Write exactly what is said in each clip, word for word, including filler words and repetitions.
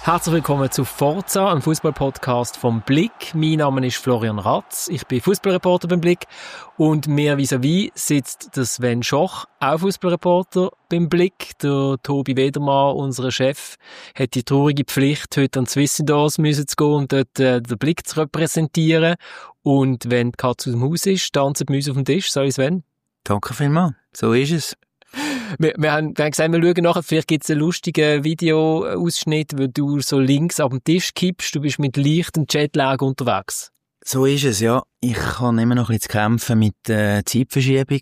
Herzlich willkommen zu Forza, einem Fußball-Podcast vom Blick. Mein Name ist Florian Ratz, ich bin Fußballreporter beim Blick und mir vis-à-vis sitzt der Sven Schoch, auch Fußballreporter beim Blick. Der Tobi Wedermann, unser Chef, hat die traurige Pflicht, heute an die Swiss Indoors müssen zu gehen und dort äh, den Blick zu repräsentieren. Und wenn die Katze aus dem Haus ist, tanzen die Mäuse auf dem Tisch. Sorry Sven. Danke vielmals, so ist es. Wir, wir, haben, wir haben gesagt, wir schauen nachher, vielleicht gibt es einen lustigen Videoausschnitt, wo du so links auf den Tisch kippst, du bist mit leichtem Jetlag unterwegs. So ist es, ja. Ich habe immer noch ein bisschen zu kämpfen mit äh, Zeitverschiebung.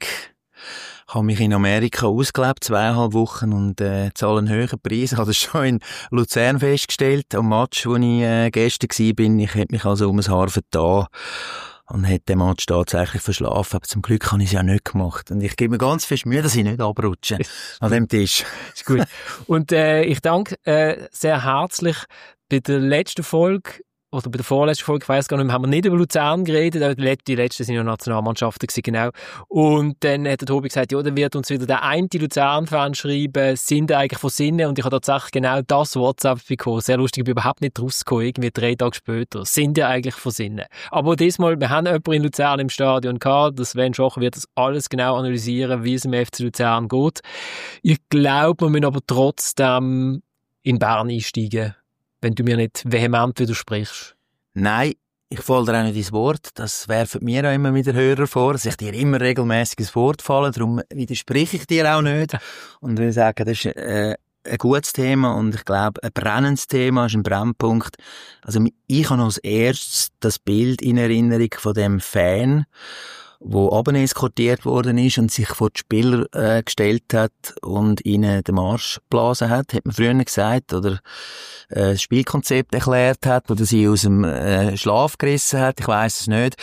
Ich habe mich in Amerika ausgelebt, zweieinhalb Wochen, und äh, zahle einen höheren Preis. Ich habe das schon in Luzern festgestellt, am Match, wo ich äh, gestern war. Ich hätte mich also um ein Haar vertan und hätte den Match tatsächlich verschlafen. Aber zum Glück habe ich es ja nicht gemacht. Und ich gebe mir ganz viel Mühe, dass ich nicht abrutsche an dem Tisch. Ist gut. Und äh, ich danke äh, sehr herzlich bei der letzten Folge, oder bei der vorletzten Folge, ich weiss gar nicht mehr, haben wir nicht über Luzern geredet, aber die letzten sind ja Nationalmannschaften gewesen, genau. Und dann hat der Tobi gesagt, ja, dann wird uns wieder der eine Luzern-Fan schreiben, sind eigentlich von Sinnen, und ich habe tatsächlich genau das WhatsApp bekommen. Sehr lustig, ich bin überhaupt nicht rausgekommen, irgendwie drei Tage später. Sind ja eigentlich von Sinnen. Aber diesmal, wir haben jemanden in Luzern im Stadion gehabt, der Sven Schoch wird das alles genau analysieren, wie es im F C Luzern geht. Ich glaube, wir müssen aber trotzdem in Bern einsteigen, wenn du mir nicht vehement widersprichst. Nein, ich falle dir auch nicht ins Wort. Das werfen mir auch immer wieder Hörer vor, dass ich dir immer regelmässig ins Wort falle. Darum widerspreche ich dir auch nicht. Und will sagen, das ist äh, ein gutes Thema und ich glaube, ein brennendes Thema, ist ein Brennpunkt. Also ich habe als erstes das Bild in Erinnerung von dem Fan, wo oben eskortiert worden ist und sich vor die Spieler äh, gestellt hat und ihnen den Marsch geblasen hat, hat man früher gesagt, oder äh, das Spielkonzept erklärt hat, oder sie aus dem äh, Schlaf gerissen hat, ich weiss es nicht.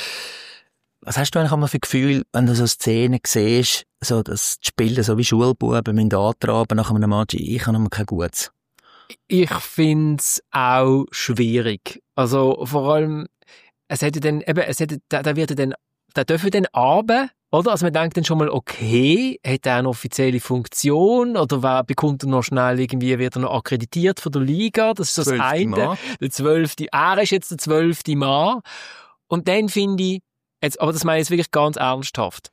Was hast du eigentlich einmal für Gefühl, wenn du so Szenen siehst, so, dass die Spieler so wie Schulbuben müssen antraben nach einem Match? Ich habe noch kein Gutes. Ich finde es auch schwierig. Also vor allem, es hätte dann, eben, es hätte, da, da wird dann Da dürfen dann runter, oder? Also man denkt dann schon mal, okay, hat er eine offizielle Funktion, oder wer bekommt er noch schnell irgendwie, wird er noch akkreditiert von der Liga? Das ist so das eine. Mann. Der zwölfte, er ist jetzt der zwölfte Mann. Und dann finde ich, jetzt, aber das meine ich jetzt wirklich ganz ernsthaft,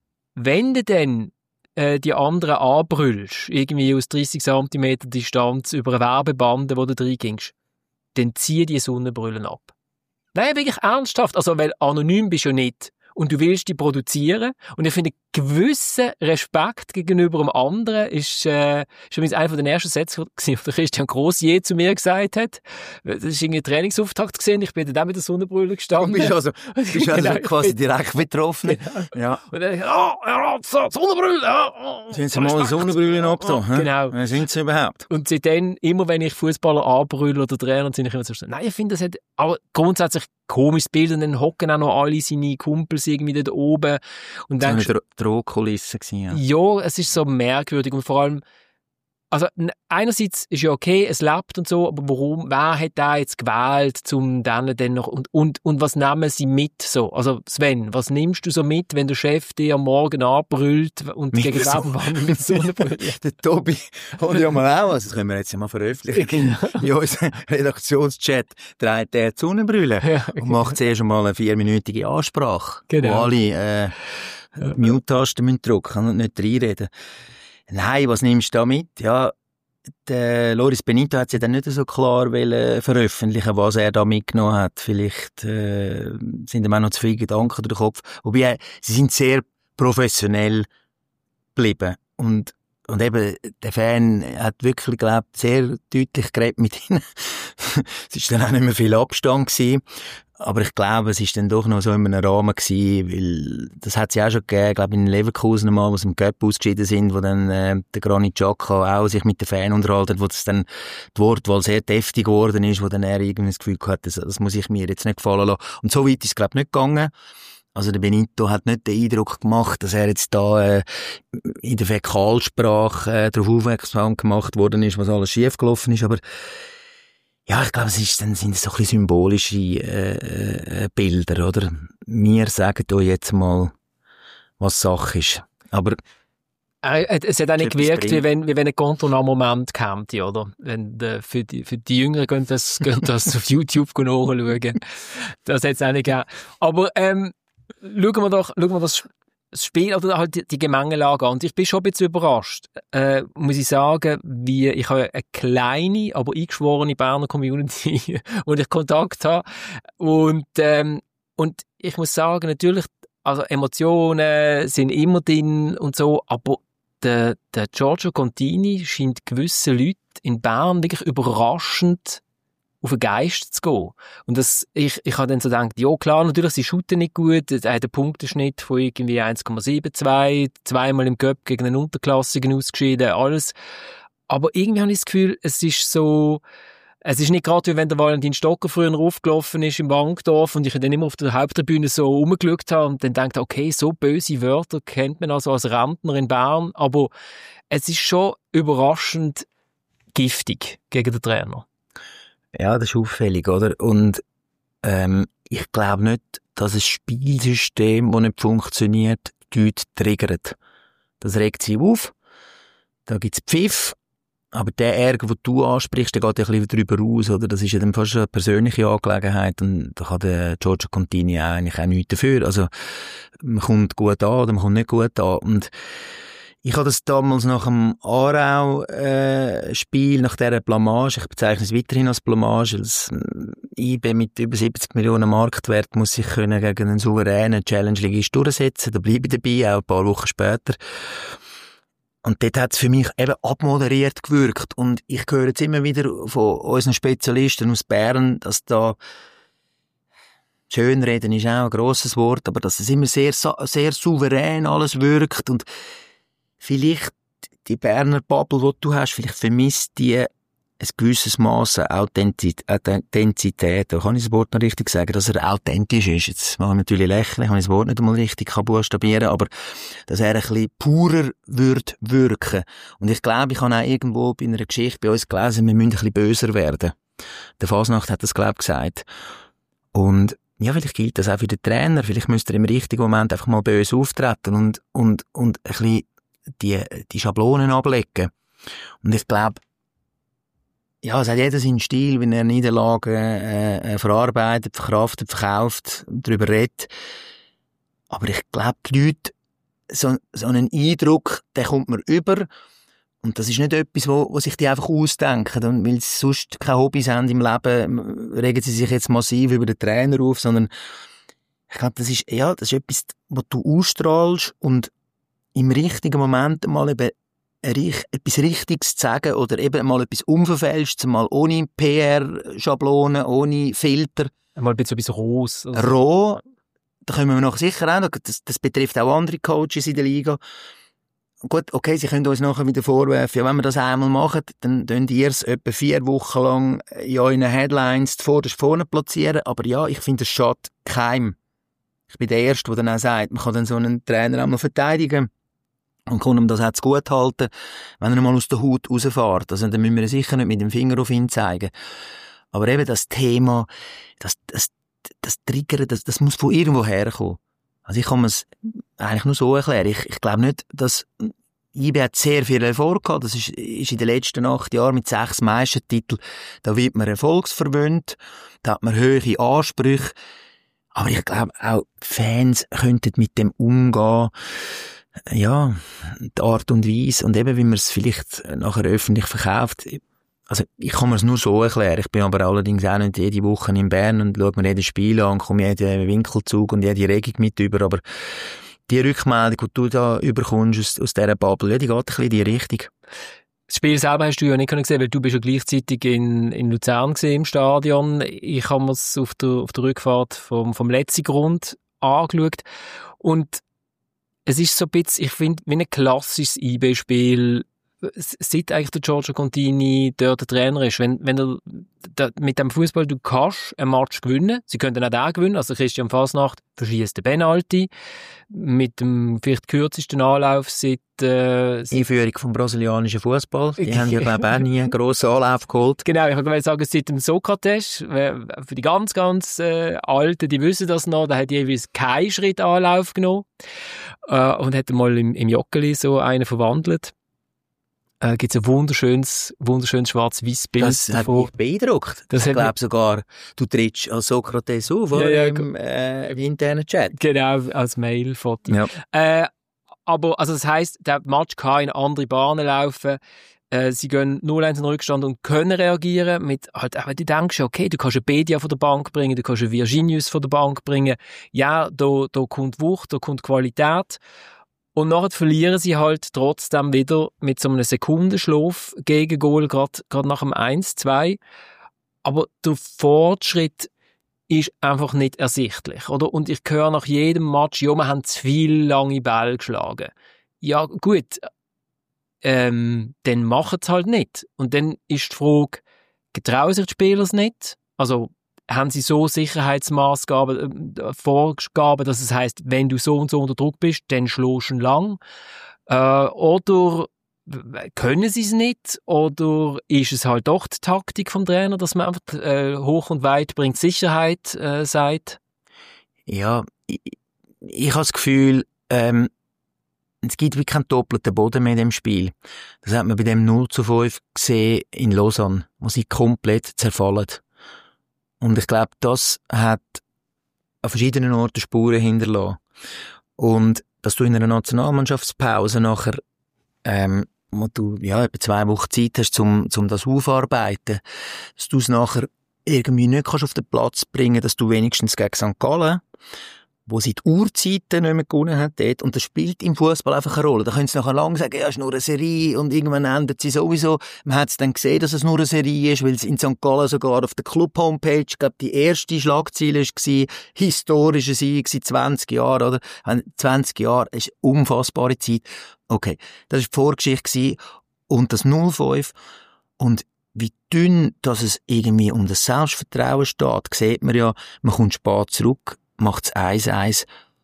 wenn du dann äh, die anderen anbrüllst, irgendwie aus dreißig Zentimeter Distanz über eine Werbebande, wo du reingingst, dann zieh die Sonnenbrillen ab. Nein, wirklich ernsthaft. Also, weil anonym bist du ja nicht. Und du willst die produzieren. Und ich finde, gewisser Respekt gegenüber dem anderen ist, äh, schon einer von den ersten Sätzen, die Christian Gross je zu mir gesagt hat. Das war irgendwie ein Trainingsauftakt gesehen. Ich bin dann auch mit der Sonnenbrille gestanden. Du bist also, du bist also genau, quasi direkt betroffen. Genau. Ja. Und dann, oh, er hat Sonnenbrille, ja. Oh, sind Sie mal eine Sonnenbrille ab da? Oh, genau. Wer sind Sie überhaupt? Und seitdem, immer wenn ich Fußballer anbrülle oder Trainer, sind ich immer so, nein, ich finde, das hat, aber grundsätzlich komisches Bild, und dann hocken auch noch alle seine Kumpels irgendwie dort oben. Und das denkst, war eine Drohkulisse. Ja. ja, es ist so merkwürdig und vor allem, also einerseits ist ja okay, es lebt und so, aber warum, wer hat da jetzt gewählt, um dann dann noch, und, und, und was nehmen sie mit so? Also Sven, was nimmst du so mit, wenn der Chef dir am Morgen anbrüllt und mit gegen so. Werbung mit so einer Brille? Der Tobi und ja mal auch, also das können wir jetzt ja mal veröffentlichen. In unserem Redaktionschat trägt der die Sonnenbrille ja, okay. und macht zuerst einmal eine vierminütige Ansprache, genau. Wo alle äh, ja. Mute-Tasten drücken und nicht reinreden. Nein, was nimmst du da mit? Ja, der Loris Benito hat sich dann nicht so klar wollen veröffentlichen, was er da mitgenommen hat. Vielleicht äh, sind ihm auch noch zu viele Gedanken durch den Kopf. Wobei, äh, sie sind sehr professionell geblieben. Und, und eben, der Fan hat wirklich, glaube ich, sehr deutlich geredet mit ihnen. Es war dann auch nicht mehr viel Abstand gewesen. Aber ich glaube, es war dann doch noch so in einem Rahmen gewesen, weil das hat es ja auch schon gegeben, glaube ich, in Leverkusen mal, wo sie im Cup ausgeschieden sind, wo dann äh, der Granit Xhaka auch sich mit den Fans unterhalten hat, wo das dann die Wortwahl sehr deftig geworden ist, wo dann er irgendwie das Gefühl hat, das, das muss ich mir jetzt nicht gefallen lassen. Und so weit ist es, glaube ich, nicht gegangen. Also der Benito hat nicht den Eindruck gemacht, dass er jetzt da äh, in der Fäkalsprache äh, darauf aufmerksam gemacht worden ist, was alles schiefgelaufen ist, aber ja, ich glaube, es ist, dann sind es so ein bisschen symbolische äh, äh, Bilder, oder? Wir sagen euch jetzt mal, was Sache ist. Aber Es hat auch nicht gewirkt, wie wenn, wie wenn ein Contourner-Moment kommt, oder? Wenn, de, für die, für die Jüngeren können das, können das auf YouTube nachschauen. Das hat es auch nicht gegeben. Aber, ähm, schauen wir doch, schauen wir das, das Spiel, oder halt die, die Gemengelage an. Und ich bin schon ein bisschen überrascht, äh, muss ich sagen, wie, ich habe eine kleine, aber eingeschworene Berner Community, wo ich Kontakt habe. Und, ähm, und ich muss sagen, natürlich, also Emotionen sind immer drin und so, aber der, der Giorgio Contini scheint gewisse Leute in Bern wirklich überraschend auf den Geist zu gehen. Und das, ich, ich habe dann so gedacht, ja klar, natürlich, sie shooten nicht gut, er hat einen Punkteschnitt von irgendwie eins Komma sieben zwei, zweimal im Cup gegen einen Unterklassigen ausgeschieden, alles. Aber irgendwie habe ich das Gefühl, es ist so, es ist nicht gerade, wie wenn der Valentin Stocker früher raufgelaufen ist im Wankdorf und ich dann immer auf der Haupttribüne so rumgeschaut habe und dann dachte, okay, so böse Wörter kennt man also als Rentner in Bern, aber es ist schon überraschend giftig gegen den Trainer. Ja, das ist auffällig, oder? Und ähm, ich glaube nicht, dass ein Spielsystem, das nicht funktioniert, die Leute triggert. Das regt sie auf, da gibt's Pfiff, aber der Ärger, den du ansprichst, der geht ja ein bisschen darüber raus, oder? Das ist ja dann fast eine persönliche Angelegenheit und da kann der Giorgio Contini eigentlich auch nichts dafür. Also, man kommt gut an oder man kommt nicht gut an. Und ich habe das damals nach dem Aarau-Spiel, äh, nach dieser Blamage, ich bezeichne es weiterhin als Blamage, als I B mit über siebzig Millionen Marktwert muss sich können gegen einen souveränen Challenge-Ligist durchsetzen. Da bleibe ich dabei, auch ein paar Wochen später. Und dort hat es für mich eben abmoderiert gewirkt. Und ich höre jetzt immer wieder von unseren Spezialisten aus Bern, dass da Schönreden ist auch ein grosses Wort, aber dass es immer sehr, sehr souverän alles wirkt. Und vielleicht die Berner Bubble, die du hast, vielleicht vermisst die ein gewisses Maß an Authentizität. Da kann ich das Wort noch richtig sagen, dass er authentisch ist. Jetzt mache ich natürlich lächeln, kann ich das Wort nicht einmal richtig buchstabieren, aber dass er ein bisschen purer wird wirken. Und ich glaube, ich habe auch irgendwo bei einer Geschichte bei uns gelesen, wir müssen ein bisschen böser werden. Der Fasnacht hat das, glaube ich, gesagt. Und ja, vielleicht gilt das auch für den Trainer. Vielleicht müsste er im richtigen Moment einfach mal böse auftreten und, und, und ein bisschen die, die Schablonen ablegen. Und ich glaube, ja, es hat jeder seinen Stil, wenn er Niederlagen äh, verarbeitet, verkraftet, verkauft, darüber redet. Aber ich glaube, die Leute, so, so einen Eindruck, den kommt man über. Und das ist nicht etwas, wo, wo sich die einfach ausdenken. Und weil sie sonst keine Hobbys haben im Leben, regen sie sich jetzt massiv über den Trainer auf, sondern ich glaube, das ist, ja, das ist etwas, was du ausstrahlst und im richtigen Moment mal eben etwas Richtiges zu sagen oder eben mal etwas Unverfälschtes, mal ohne P R-Schablonen, ohne Filter. Mal ein bisschen etwas Rohes. Also. Roh, da kommen wir noch sicher auch noch, das, das betrifft auch andere Coaches in der Liga. Gut, okay, sie können uns nachher wieder vorwerfen, ja, wenn wir das einmal machen, dann könnt ihr es etwa vier Wochen lang in euren Headlines zuvorderst vorne platzieren, aber ja, ich finde, es schadet keinem. Ich bin der Erste, der dann auch sagt, man kann dann so einen Trainer einmal verteidigen. Und kann ihm das auch zu gut halten, wenn er mal aus der Haut rausfährt. Also, dann müssen wir sicher nicht mit dem Finger auf ihn zeigen. Aber eben das Thema, das, das, das Triggern, das, das muss von irgendwo herkommen. Also, ich kann mir es eigentlich nur so erklären. Ich, ich glaube nicht, dass I B hat sehr viel Erfolg gehabt. Das ist, ist in den letzten acht Jahren mit sechs Meistertiteln. Da wird man erfolgsverwöhnt. Da hat man hohe Ansprüche. Aber ich glaube, auch Fans könnten mit dem umgehen. Ja, die Art und Weise und eben, wie man es vielleicht nachher öffentlich verkauft. Also, ich kann mir es nur so erklären. Ich bin aber allerdings auch nicht jede Woche in Bern und schaue mir jedes Spiel an und komme jeden Winkelzug und jede Regung mit über. Aber die Rückmeldung, die du da überkommst aus, aus dieser Bubble, ja, die geht ein bisschen in die Richtung. Das Spiel selber hast du ja nicht gesehen, weil du bist ja gleichzeitig in, in Luzern gesehen im Stadion. Ich habe mir es auf der, auf der Rückfahrt vom, vom letzten Grund angeschaut und es ist so ein bisschen, ich finde, wie ein klassisches I B-Spiel seit eigentlich der Giorgio Contini dort der Trainer ist, wenn, wenn er da, mit dem Fußball, du kannst einen Match gewinnen, sie können dann auch gewinnen, also Christian Fasnacht verschießt den Penalty mit dem vielleicht kürzesten Anlauf seit äh, Einführung vom brasilianischen Fußball. Die haben ja glaube ich auch nie einen grossen Anlauf geholt. Genau, ich wollte sagen, seit dem Sokrates, für die ganz, ganz äh, Alten, die wissen das noch, da hat jeweils keinen Schritt Anlauf genommen äh, und hat mal im, im Joggeli so einen verwandelt. Äh, gibt es ein wunderschönes, wunderschönes schwarz-weiß-Bild das davon. Hat mich beeindruckt. Das ich glaube sogar, du trittst als Sokrates auf, oder? Ja, ja, im, äh, im internen Chat. Genau, als Mail-Foto. Ja. Äh, aber, also das heisst, der Match kann in andere Bahnen laufen. Äh, sie gehen null eins in den Rückstand und können reagieren mit, halt, aber du denkst, okay, du kannst einen Bedia von der Bank bringen, du kannst einen Virginius von der Bank bringen. Ja, da, da kommt Wucht, da kommt Qualität. Und nachher verlieren sie halt trotzdem wieder mit so einem Sekundenschlaf gegen Goal, gerade nach dem eins zwei. Aber der Fortschritt ist einfach nicht ersichtlich, oder? Und ich höre nach jedem Match, ja, wir haben zu viel lange Bälle geschlagen. Ja, gut, ähm, dann machen sie halt nicht. Und dann ist die Frage, getrauen sich die Spieler es nicht? Also, haben sie so Sicherheitsmaßgaben, äh, Vorgaben, dass es heisst, wenn du so und so unter Druck bist, dann schlägst du ihn lang? Äh, oder können sie es nicht? Oder ist es halt doch die Taktik vom Trainer, dass man einfach äh, hoch und weit bringt Sicherheit äh, sagt? Ja, ich, ich habe das Gefühl, ähm, es gibt wie keinen doppelten Boden mehr in dem Spiel. Das hat man bei dem null zu fünf gesehen in Lausanne, wo sie komplett zerfallen. Und ich glaube, das hat an verschiedenen Orten Spuren hinterlassen. Und dass du in einer Nationalmannschaftspause nachher, ähm, wo du, ja, etwa zwei Wochen Zeit hast, um, um das aufarbeiten, dass du es nachher irgendwie nicht kannst auf den Platz bringen, dass du wenigstens gegen Sankt Gallen, wo sie die Urzeiten nicht mehr gewonnen hat dort, und das spielt im Fußball einfach eine Rolle. Da können sie nachher lang sagen, ja, es ist nur eine Serie, und irgendwann endet sie sowieso. Man hat es dann gesehen, dass es nur eine Serie ist, weil es in Sankt Gallen sogar auf der Club-Homepage, ich glaube, die erste Schlagzeile war, historische Sieg seit zwanzig Jahren, oder? zwanzig Jahre, das ist eine unfassbare Zeit. Okay, das war die Vorgeschichte, und das null fünf, und wie dünn, dass es irgendwie um das Selbstvertrauen steht, sieht man ja, man kommt spät zurück, macht es eins eins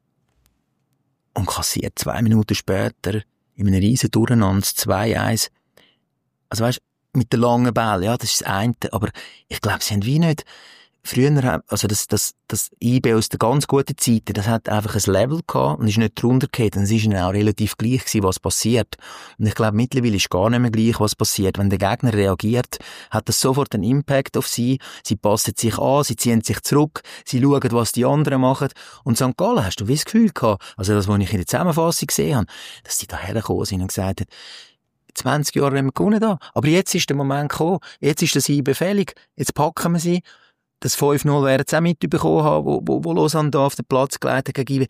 und kassiert zwei Minuten später in einem riesen Durcheinander zwei eins. Also weisst, mit der langen Ball, ja, das ist das eine, aber ich glaube, sie haben wie nicht, früher, also das, das, das I B aus der ganz guten Zeiten, das hat einfach ein Level gehabt und ist nicht drunter gefallen, und es ist ihnen auch relativ gleich gewesen, was passiert. Und ich glaube, mittlerweile ist gar nicht mehr gleich, was passiert. Wenn der Gegner reagiert, hat das sofort einen Impact auf sie, sie passen sich an, sie ziehen sich zurück, sie schauen, was die anderen machen. Und Sankt Gallen hast du wie das Gefühl gehabt, also das, was ich in der Zusammenfassung gesehen habe, dass die da hergekommen sind und gesagt haben, zwanzig Jahre haben wir gewonnen da, aber jetzt ist der Moment gekommen, jetzt ist das I B fällig, jetzt packen wir sie. Das fünf null werden sie auch mitbekommen haben, wo, wo, wo Lausanne da auf den Platz geleitet hat gegen I B.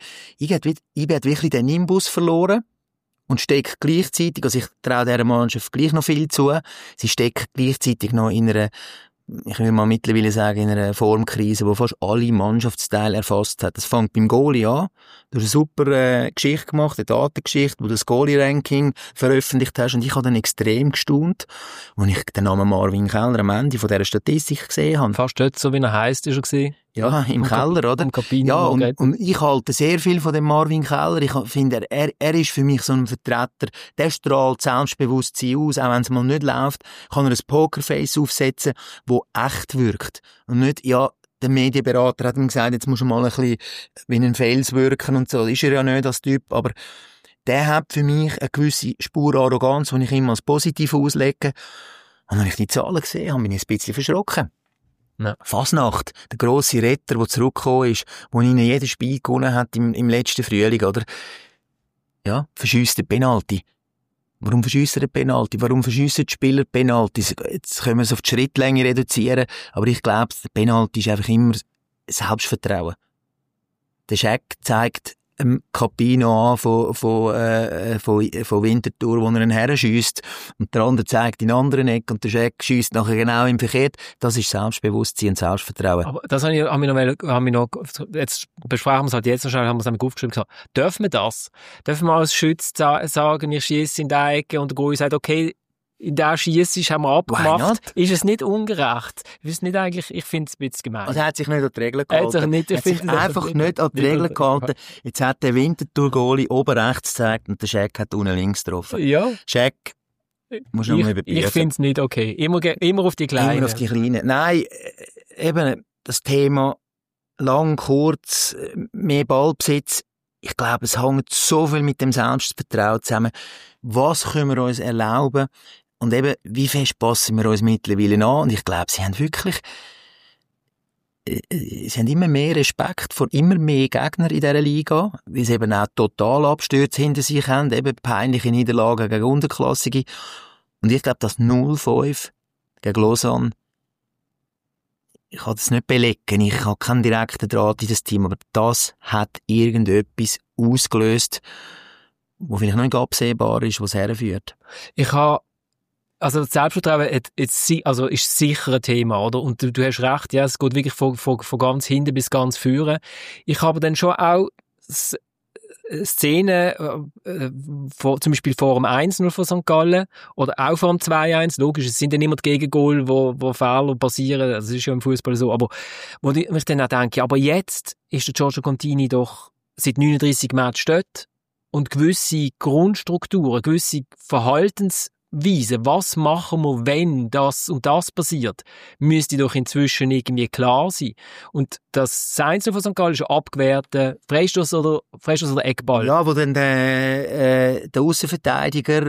I B hat wirklich den Nimbus verloren und steckt gleichzeitig, also ich traue dieser Mannschaft gleich noch viel zu, sie steckt gleichzeitig noch in einer, ich will mal mittlerweile sagen, in einer Formkrise, die fast alle Mannschaftsteile erfasst hat. Das fängt beim Goalie an. Du hast eine super äh, Geschichte gemacht, eine Datengeschichte, wo du das Goalie-Ranking veröffentlicht hast, und ich habe dann extrem gestaunt, als ich den Namen Marvin Keller am Ende von dieser Statistik gesehen habe. Fast dort so, wie er heisst, ist er gewesen. Ja, im Im Keller, oder? Im Kabine, ja, und, und ich halte sehr viel von dem Marvin Keller. Ich finde, er, er ist für mich so ein Vertreter. Der strahlt Selbstbewusstsein aus. Auch wenn es mal nicht läuft, kann er ein Pokerface aufsetzen, wo echt wirkt. Und nicht, ja, der Medienberater hat ihm gesagt, jetzt muss er mal ein bisschen wie ein Fels wirken und so. Ist er ja nicht als Typ, aber der hat für mich eine gewisse Spur Arroganz, die ich immer als positiv auslege. Und wenn ich die Zahlen gesehen habe, bin ich ein bisschen verschrocken. Ja. Fasnacht, der grosse Retter, der zurückgekommen ist, der ihnen jedes Spiel gewonnen hat im, im letzten Frühling, oder? Ja, verschiesst den Penalty. Warum verschiessen den Penalty? Warum verschiessen die Spieler Penalty? Jetzt können wir es auf die Schrittlänge reduzieren, aber ich glaube, der Penalty ist einfach immer Selbstvertrauen. Der Scheck zeigt ähm, Capino an von, von, äh, von, von Winterthur, wo er einen Herren schiesst und der andere zeigt in den anderen Eck und der Scheck schiesst nachher genau im Verkehrt. Das ist Selbstbewusstsein und Selbstvertrauen. Aber das habe ich, habe ich noch, habe ich noch, jetzt besprechen wir es halt jetzt noch schnell, haben wir es nämlich aufgeschrieben gesagt, dürfen wir das? Dürfen wir als Schütz sagen, ich schiesse in der Ecke und der Goalie sagt, okay, in der Schiesse haben wir abgemacht. Ist es nicht ungerecht? Ich weiß nicht eigentlich, ich finde es ein bisschen gemein. Also er hat sich nicht an die Regeln gehalten. Er hat sich, nicht, er hat sich einfach nicht, nicht an die Regeln gehalten. Jetzt hat der Winterthur-Goalie oben rechts gezeigt und der Scheck hat unten links getroffen. Ja. Scheck, musst du noch mal überprüfen. Ich finde es nicht okay. Immer, immer auf die Kleinen. Immer auf die Kleinen. Nein, eben das Thema lang, kurz, mehr Ballbesitz. Ich glaube, es hängt so viel mit dem Selbstvertrauen zusammen. Was können wir uns erlauben? Und eben, wie fest passen wir uns mittlerweile an? Und ich glaube, sie haben wirklich, äh, sie haben immer mehr Respekt vor immer mehr Gegnern in dieser Liga, weil sie eben auch Totalabstürze hinter sich haben, eben peinliche Niederlagen gegen Unterklassige. Und ich glaube, das null fünf gegen Lausanne, ich kann das nicht belegen, ich habe keinen direkten Draht in das Team, aber das hat irgendetwas ausgelöst, wo vielleicht noch nicht absehbar ist, was herführt. Ich habe Also das Selbstvertrauen jetzt, also ist sicher ein Thema, oder? Und du, du hast recht, ja, es geht wirklich von, von, von ganz hinten bis ganz vorne. Ich habe dann schon auch Szenen, äh, vor, zum Beispiel vor dem eins null von Sankt Gallen oder auch vor dem zwei eins, logisch, es sind dann immer die Gegengol, wo, wo Fehler passieren, das ist ja im Fußball so, aber wo ich dann auch denke, aber jetzt ist der Giorgio Contini doch seit neununddreissig Matches dort und gewisse Grundstrukturen, gewisse Verhaltens Weise, was machen wir, wenn das und das passiert, müsste doch inzwischen irgendwie klar sein. Und das Einzel von Sankt Gallen ist abgewehrt, Freistoß oder, Freistoß oder Eckball. Ja, wo dann der, äh, der Aussenverteidiger,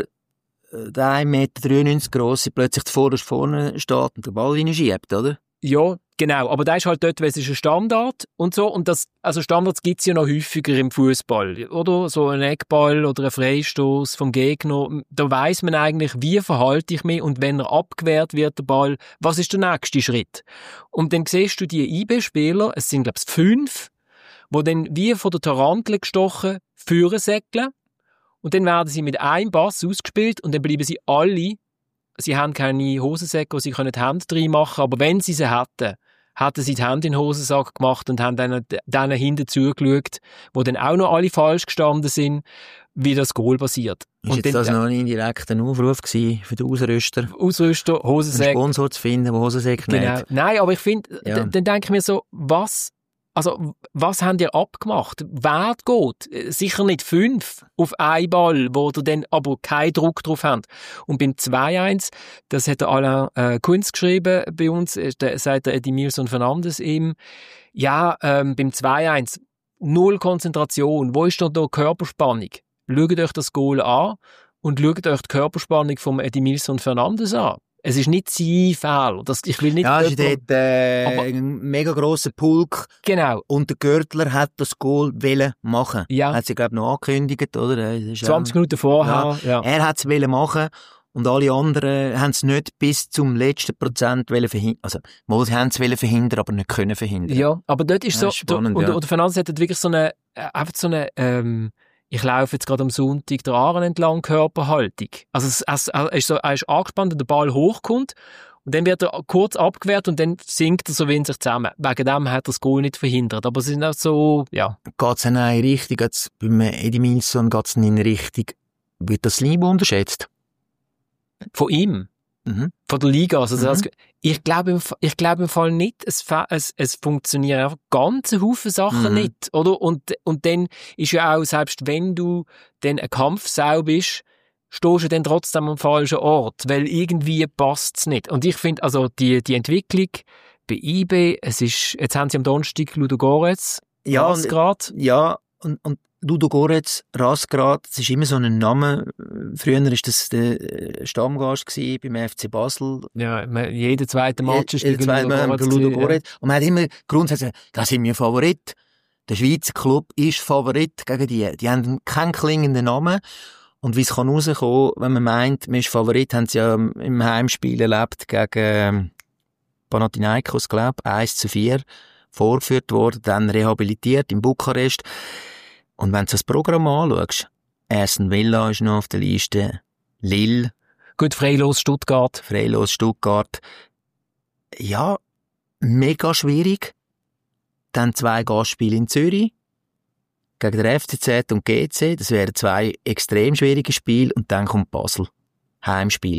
der ein Meter dreiundneunzig grosse, plötzlich vorne vorne steht und den Ball reinschiebt, oder? Ja, genau. Aber das ist halt dort, weil es ist ein Standard und so. Und das, also Standards gibt es ja noch häufiger im Fußball, oder? So ein Eckball oder ein Freistoß vom Gegner. Da weiss man eigentlich, wie verhalte ich mich und wenn er abgewehrt wird, der Ball, was ist der nächste Schritt? Und dann siehst du die I B-Spieler, es sind, glaube ich, fünf, die dann wie von der Tarantel gestochen führen säckeln. Und dann werden sie mit einem Pass ausgespielt und dann bleiben sie alle. Sie haben keine Hosensäcke, wo sie die Hände drin machen, aber wenn sie sie hätten, hätten sie die Hände in den Hosensack gemacht und haben dann denen hinten zugeschaut, wo dann auch noch alle falsch gestanden sind, wie das Goal passiert. Ist und jetzt dann, das noch ein indirekter Aufruf gewesen für den Ausrüster? Ausrüster, Hosensäcke. Einen Sponsor zu finden, der Hosensäcke genau. näht. Nein, aber ich finde, ja. dann denke ich mir so, was... Also, was habt ihr abgemacht? Wer geht? Sicher nicht fünf auf einen Ball, wo ihr dann aber keinen Druck drauf habt. Und beim zwei eins, das hat der Alain äh, Kunz geschrieben bei uns, da sagt der Eddie Milson Fernandes ihm, ja, ähm, beim zwei eins, null Konzentration, wo ist da die Körperspannung? Schaut euch das Goal an und schaut euch die Körperspannung vom Eddie Milson Fernandes an. Es ist nicht sein Fehler. Das, ich will nicht ja, es ist dort äh, ein mega grosser Pulk. Genau. Und der Görtler hat das Goal wollen machen. Ja. Hat sie, glaube ich, noch angekündigt, oder? zwanzig Minuten vorher. Ja. Ja. Er hat es wollen machen. Und alle anderen haben es nicht bis zum letzten Prozent verhindern. Also, mal, sie haben es verhindern, aber nicht können verhindern. Ja, aber dort ist ja, so, spannend, und, ja. und der Fernandes hat wirklich so eine, einfach so eine, ähm, ich laufe jetzt gerade am Sonntag der Aaren entlang, Körperhaltung. Also es, es, er, ist so, er ist angespannt, wenn der Ball hochkommt und dann wird er kurz abgewehrt und dann sinkt er so wie in sich zusammen. Wegen dem hat er das Goal nicht verhindert. Aber es sind auch so, ja. Geht es in eine Richtung, jetzt beim Eddie Milson geht es in eine Richtung, wird das Liebe unterschätzt? Von ihm? Mhm. Von der Liga. Also mhm. das, ich glaube ich glaube im Fall nicht, es, es, es funktionieren einfach ganze Haufen Sachen mhm. nicht, oder? Und, und dann ist ja auch, selbst wenn du dann ein Kampfsau bist, stehst du dann trotzdem am falschen Ort, weil irgendwie passt es nicht. Und ich finde, also die, die Entwicklung bei I B, es ist, jetzt haben sie am Donnerstag Ludogorets, ja, Rasgrad. Ja, und, und Ludogorets, Rasgrad, das ist immer so ein Name. Früher war das der Stammgast gewesen beim F C Basel. Ja, jeder zweite Match ist gegen Ludogorets. Ludogorets. Ja. Und man hat immer grundsätzlich gesagt, das sind wir Favorit. Der Schweizer Club ist Favorit gegen die. Die haben keinen klingenden Namen. Und wie es kann rauskommen, wenn man meint, man ist Favorit, haben sie ja im Heimspiel erlebt gegen Panathinaikos, glaube ich, eins zu vier vorgeführt worden, dann rehabilitiert in Bukarest. Und wenn du das Programm anschaust, Aston Villa ist noch auf der Liste, Lille. Gut, Freilos Stuttgart. Freilos Stuttgart. Ja, mega schwierig. Dann zwei Gastspiele in Zürich. Gegen den F C Z und G C. Das wären zwei extrem schwierige Spiele. Und dann kommt Basel. Heimspiel.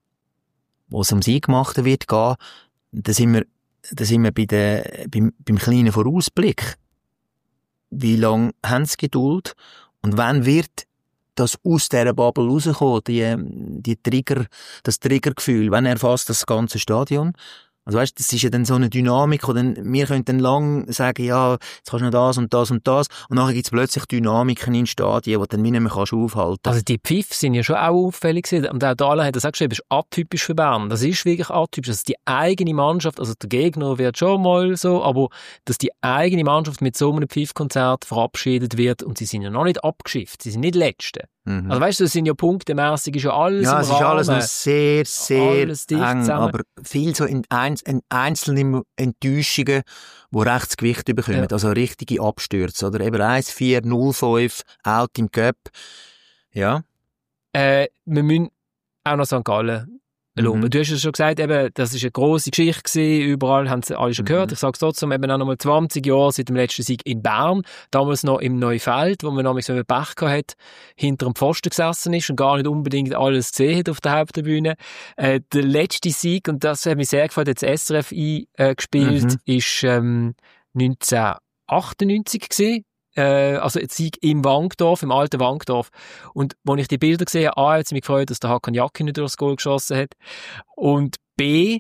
Wo es um Siegmachen wird gehen. Da sind wir, da sind wir bei der, beim, beim kleinen Vorausblick. Wie lange haben sie Geduld? Und wann wird das aus dieser Bubble rauskommen, die, die Trigger, das Triggergefühl? Wann erfasst das ganze Stadion? Also weißt, das ist ja dann so eine Dynamik, und dann, wir können dann lang sagen, ja, jetzt kannst du noch das und das und das, und nachher gibt es plötzlich Dynamiken in Stadien, die du dann nicht mehr kannst aufhalten kannst. Also die Pfiff sind ja schon auch auffällig gewesen, und auch Dahlen hat das auch geschrieben, das ist atypisch für Bern. Das ist wirklich atypisch, dass die eigene Mannschaft, also der Gegner wird schon mal so, aber dass die eigene Mannschaft mit so einem Pfiff-Konzert verabschiedet wird, und sie sind ja noch nicht abgeschifft, sie sind nicht Letzte. Mhm. Also weißt du, das sind ja punktemässig, ist ja alles ja, im es Rahmen. ist alles noch sehr, sehr eng, zusammen. Aber viel so in, ein, in einzelne Enttäuschungen, die Rechtsgewicht bekommen, ja. Also richtige Abstürze, oder eben eins vier null fünf, out im Cup, ja. Äh, wir müssen auch noch Sankt Gallen loben. Mhm. Du hast es schon gesagt, eben, das ist eine grosse Geschichte gewesen, überall haben sie alle schon gehört. Mhm. Ich sage es trotzdem, eben auch noch mal zwanzig Jahre seit dem letzten Sieg in Bern, damals noch im Neufeld, wo man nämlich so einen Pech gehabt hat, hinter dem Pfosten gesessen ist und gar nicht unbedingt alles gesehen hat auf der Haupttribüne. Äh, der letzte Sieg, und das hat mich sehr gefreut, hat das S R F eingespielt, mhm. ist ähm, neunzehnhundertachtundneunzig gewesen. Äh, also ein Sieg im Wankdorf, im alten Wankdorf. Und als ich die Bilder gesehen habe, A, hat es mich gefreut, dass der Hakan Yakin nicht durchs Goal geschossen hat. Und B,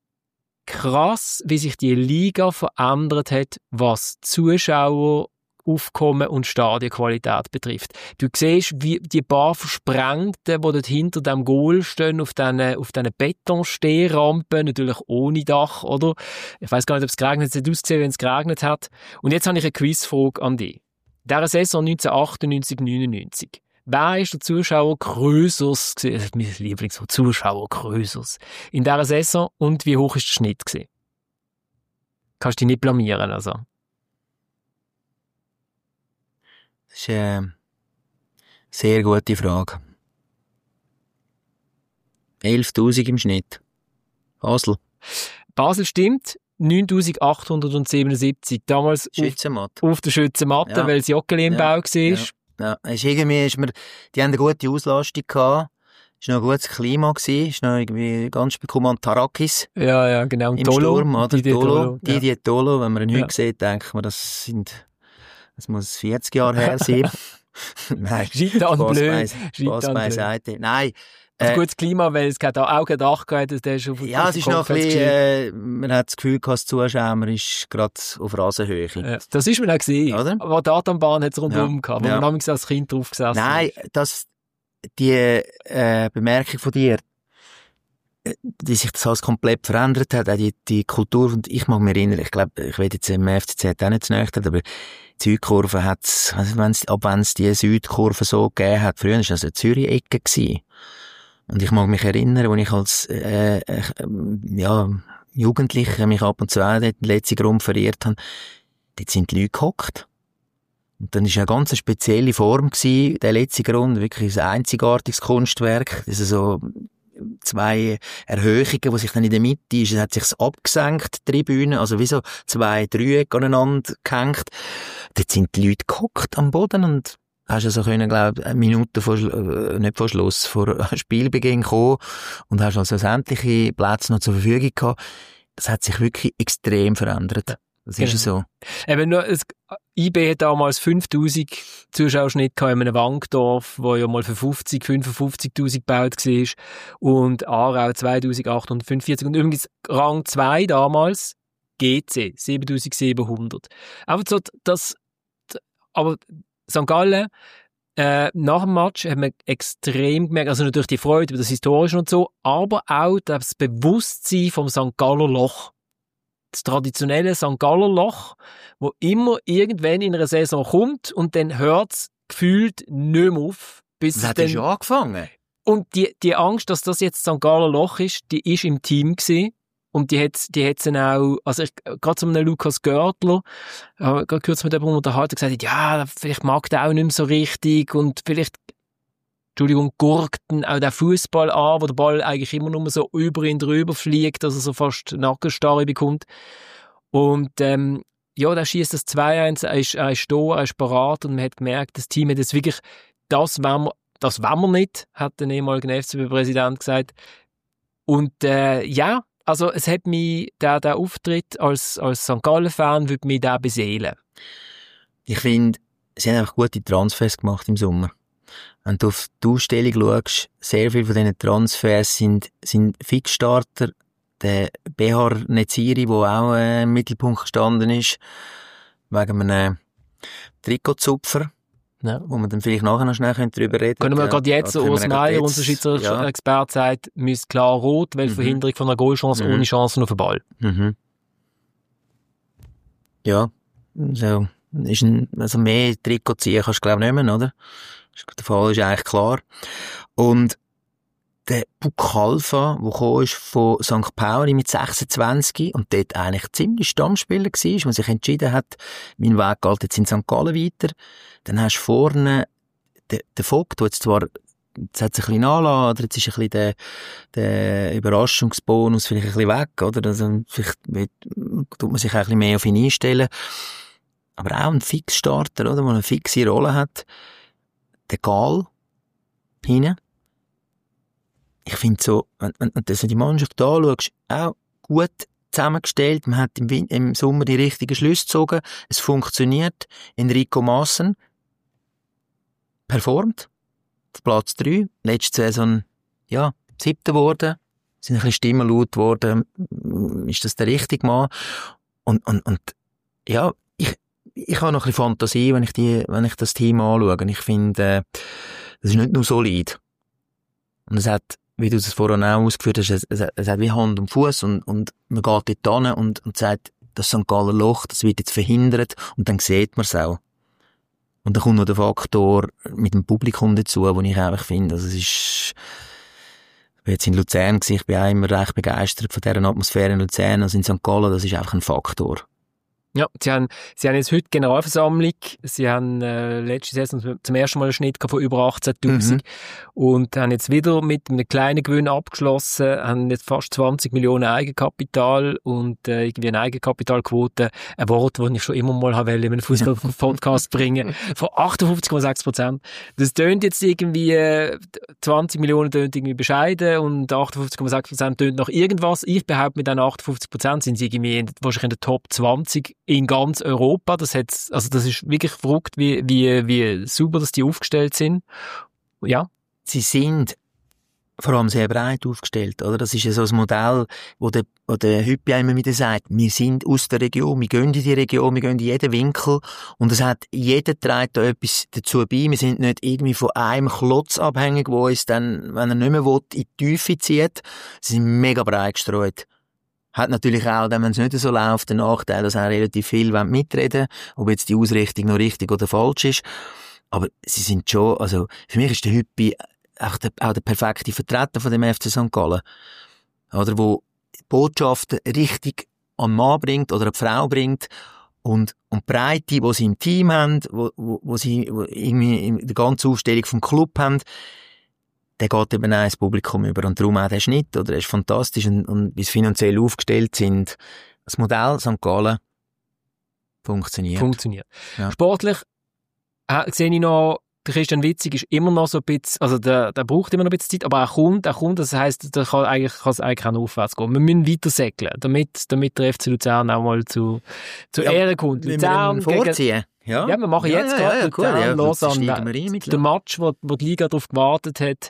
krass, wie sich die Liga verändert hat, was Zuschaueraufkommen und Stadionqualität betrifft. Du siehst, wie die paar Versprengten, die dort hinter dem Goal stehen, auf diesen, auf diesen Betonstehrampen, natürlich ohne Dach, oder? Ich weiss gar nicht, ob es geregnet hat, es hat ausgesehen, wenn es geregnet hat. Und jetzt habe ich eine Quizfrage an dich. In dieser Saison neunzehnhundertachtundneunzig neunundneunzig. Wer ist der Zuschauer Größers gewesen? Das ist mein Lieblingswort, Zuschauer Größers. In dieser Saison, und wie hoch ist der Schnitt gewesen? Kannst dich nicht blamieren, also. Das ist eine sehr gute Frage. elftausend im Schnitt. Basel. Basel stimmt. neuntausendachthundertsiebenundsiebzig. Damals auf, auf der Schützenmatte, ja. Weil das Joggeli im ja. Bau war. Ja. Ja. Es ist irgendwie, ist mir, die haben eine gute Auslastung gehabt. Es war noch ein gutes Klima gewesen. Es ist noch irgendwie ganz bekannt Tarakis. Ja, ja, genau. Und im Dolo. Sturm, oder? Didier Dolo. Dolo. Didier ja. Dolo. Wenn man ihn heute ja. sieht, denkt man, das sind, das muss vierzig Jahre her sein. Nein. Gitan Bleu. Spaß beiseite. Nein. Also gutes Klima, weil es da auch gedacht hat, dass der schon auf ja, es ist noch ein bisschen, äh, man hat das Gefühl, dass Zuschauer ist gerade auf Rasenhöhe. Ja, das ist man auch gesehen. Oder? Aber die Tatanbahn hat es rundherum ja. gehabt, wo ja. man damals als Kind drauf gesessen Nein, das, die äh, Bemerkung von dir, die sich das alles komplett verändert hat, auch die, die Kultur, und ich mag mich erinnern, ich glaube, ich will jetzt im F C Z auch nicht zu nahe, aber die Südkurve hat es, also wenn's, ab wenn es die Südkurve so gegeben hat, früher war das eine Zürich-Ecke gewesen. Und ich mag mich erinnern, als ich als äh, äh, ja, Jugendlicher mich ab und zu auch den letzten Grund verirrt habe, dort sind die Leute gehockt. Und dann war eine ganz spezielle Form gewesen, der letzte Grund, wirklich ein einzigartiges Kunstwerk. Das ist so zwei Erhöhungen, die sich dann in der Mitte ist, es hat sich abgesenkt, die Tribüne, also wie so zwei Dreiecke aneinander gehängt. Dort sind die Leute gehockt am Boden und hast also können, glaub, eine Minute vor, äh, nicht vor Schluss, vor Spielbeginn kommen und hast also sämtliche Plätze noch zur Verfügung gehabt. Das hat sich wirklich extrem verändert. Das genau. ist so. Eben nur, das I B hat damals fünftausend Zuschauerschnitt in einem Wankdorf, wo ja mal für fünfzig, fünfundfünfzigtausend gebaut war. Und Aarau zweitausendachthundertfünfundvierzig. Und übrigens Rang zwei damals, G C, siebentausendsiebenhundert. Aber so, das, aber Sankt Gallen, äh, nach dem Match hat man extrem gemerkt, also natürlich die Freude über das Historische und so, aber auch das Bewusstsein vom Sankt Galler Loch. Das traditionelle Sankt Galler Loch, wo immer irgendwann in einer Saison kommt und dann hört es gefühlt nicht mehr auf. Bis das hat dann, ja schon angefangen. Und die, die Angst, dass das jetzt Sankt Galler Loch ist, die ist im Team gewesen. Und die hat, die hat's dann auch, also ich, gerade zu einem Lukas Görtler, äh, gerade kürzlich mit jemandem unterhalten, gesagt, ja, vielleicht mag der auch nicht mehr so richtig und vielleicht, Entschuldigung, gurkt dann auch der Fußball an, wo der Ball eigentlich immer nur so über ihn drüber fliegt, dass er so fast Nackenstarre bekommt. Und, ähm, ja, der schießt das zwei eins, er ist, er ist da, er ist parat und man hat gemerkt, das Team hat jetzt wirklich, das wollen wir, das wollen wir nicht, hat der ehemalige F C B-Präsident gesagt. Und, äh, ja, also es hat mich, der, der Auftritt als, als Sankt Gallen-Fan würde mich da beseelen. Ich finde, sie haben einfach gute Transfers gemacht im Sommer. Wenn du auf die Ausstellung schaust, sehr viele von diesen Transfers sind, sind Fixstarter. Der Behar Neziri, der auch äh, im Mittelpunkt gestanden ist, wegen einem Trikotzupfer. Ja. Wo man dann vielleicht nachher noch schnell darüber reden können. Können wir gerade jetzt, Urs Meier, unser Schiedsrichter-Experte, ja. sagt, müsste klar rot, weil mhm. Verhinderung von einer Goalchance mhm. ohne Chancen auf den Ball. Mhm. Ja, so, ist ein, also mehr Trikot ziehen kannst du glaube ich nicht mehr, oder? Der Fall ist eigentlich klar. Und der Bukalfa, der gekommen ist von Sankt Pauli mit sechsundzwanzig und dort eigentlich ziemlich Stammspieler war, man sich entschieden hat, mein Weg geht jetzt in Sankt Gallen weiter. Dann hast du vorne den, den Vogt, der jetzt zwar, jetzt hat sich ein bisschen anlassen, oder jetzt ist ein bisschen der, der Überraschungsbonus vielleicht ein bisschen weg, oder? Also, vielleicht wird, tut man sich ein bisschen mehr auf ihn einstellen. Aber auch ein Fixstarter, oder? Der eine fixe Rolle hat. Der Gal, hinten. Ich finde so, wenn, wenn, wenn du die Mannschaft anschaust, auch gut zusammengestellt. Man hat im, im Sommer die richtigen Schlüsse gezogen. Es funktioniert. Enrico Maassen performt. Auf Platz drei. Letzte Saison, ja, siebter geworden. Sind ein bisschen Stimmen laut geworden. Ist das der richtige Mann? Und, und, und, ja, ich, ich habe noch ein bisschen Fantasie, wenn ich die, wenn ich das Team anschaue. Ich finde, äh, das ist nicht nur solid. Und es hat, wie du es vorhin auch ausgeführt hast, es, es, es hat wie Hand und Fuß und, und man geht dort hin und, und sagt, das Sankt Galler Loch, das wird jetzt verhindert und dann sieht man es auch. Und dann kommt noch der Faktor mit dem Publikum dazu, wo ich einfach finde, also es ist, ich bin jetzt in Luzern gewesen, ich bin auch immer recht begeistert von dieser Atmosphäre in Luzern, also in Sankt Gallen, das ist einfach ein Faktor. Ja, sie haben, sie haben jetzt heute Generalversammlung. Sie haben äh, letzte Saison zum ersten Mal einen Schnitt von über achtzehntausend mhm. und haben jetzt wieder mit einem kleinen Gewinn abgeschlossen, haben jetzt fast zwanzig Millionen Eigenkapital und äh, irgendwie eine Eigenkapitalquote, ein Wort, das ich schon immer mal habe wollen, in einen Fußball-Podcast bringen, von achtundfünfzig Komma sechs Prozent. Das tönt jetzt irgendwie, äh, zwanzig Millionen tönt irgendwie bescheiden und achtundfünfzig Komma sechs Prozent tönt nach irgendwas. Ich behaupte, mit diesen achtundfünfzig Prozent sind sie irgendwie in, wahrscheinlich in der Top zwanzig in ganz Europa. Das hat's, also das ist wirklich verrückt, wie, wie, wie super, dass die aufgestellt sind. Ja. Sie sind vor allem sehr breit aufgestellt, oder? Das ist ja so ein Modell, wo der, wo der Hüppi immer wieder sagt, wir sind aus der Region, wir gehen in die Region, wir gehen in jeden Winkel und es hat, jeder trägt da etwas dazu bei. Wir sind nicht irgendwie von einem Klotz abhängig, wo uns dann, wenn er nicht mehr will, in die Tiefe zieht. Sie sind mega breit gestreut. Hat natürlich auch, wenn es nicht so läuft, den Nachteil, dass auch relativ viel mitreden wollen, ob jetzt die Ausrichtung noch richtig oder falsch ist. Aber sie sind schon, also, für mich ist der Hüppi auch der, auch der perfekte Vertreter von dem F C Sankt Gallen. Oder, wo Botschaften richtig an den Mann bringt oder an die Frau bringt und, und die Breite, die sie im Team haben, wo, wo, wo sie wo irgendwie in der ganzen Aufstellung vom Club haben, der geht eben auch ins Publikum über. Und darum auch der Schnitt, oder? Er ist fantastisch. Und, und wie sie finanziell aufgestellt sind, das Modell Sankt Gallen funktioniert. Funktioniert. Ja. Sportlich äh, sehe ich noch, der Christian Witzig ist immer noch so ein bisschen, also der, der braucht immer noch ein bisschen Zeit, aber er kommt, er kommt, das heisst, da kann eigentlich, kann es eigentlich auch aufwärts gehen. Wir müssen weiter säckeln, damit, damit der F C Luzern auch mal zu, zu ja, Ehren kommt. Luzern vorziehen. Ja. ja, wir machen jetzt ja, gerade ja, ja, Luzern, ja, Lausanne, der Match, wo, wo die Liga darauf gewartet hat.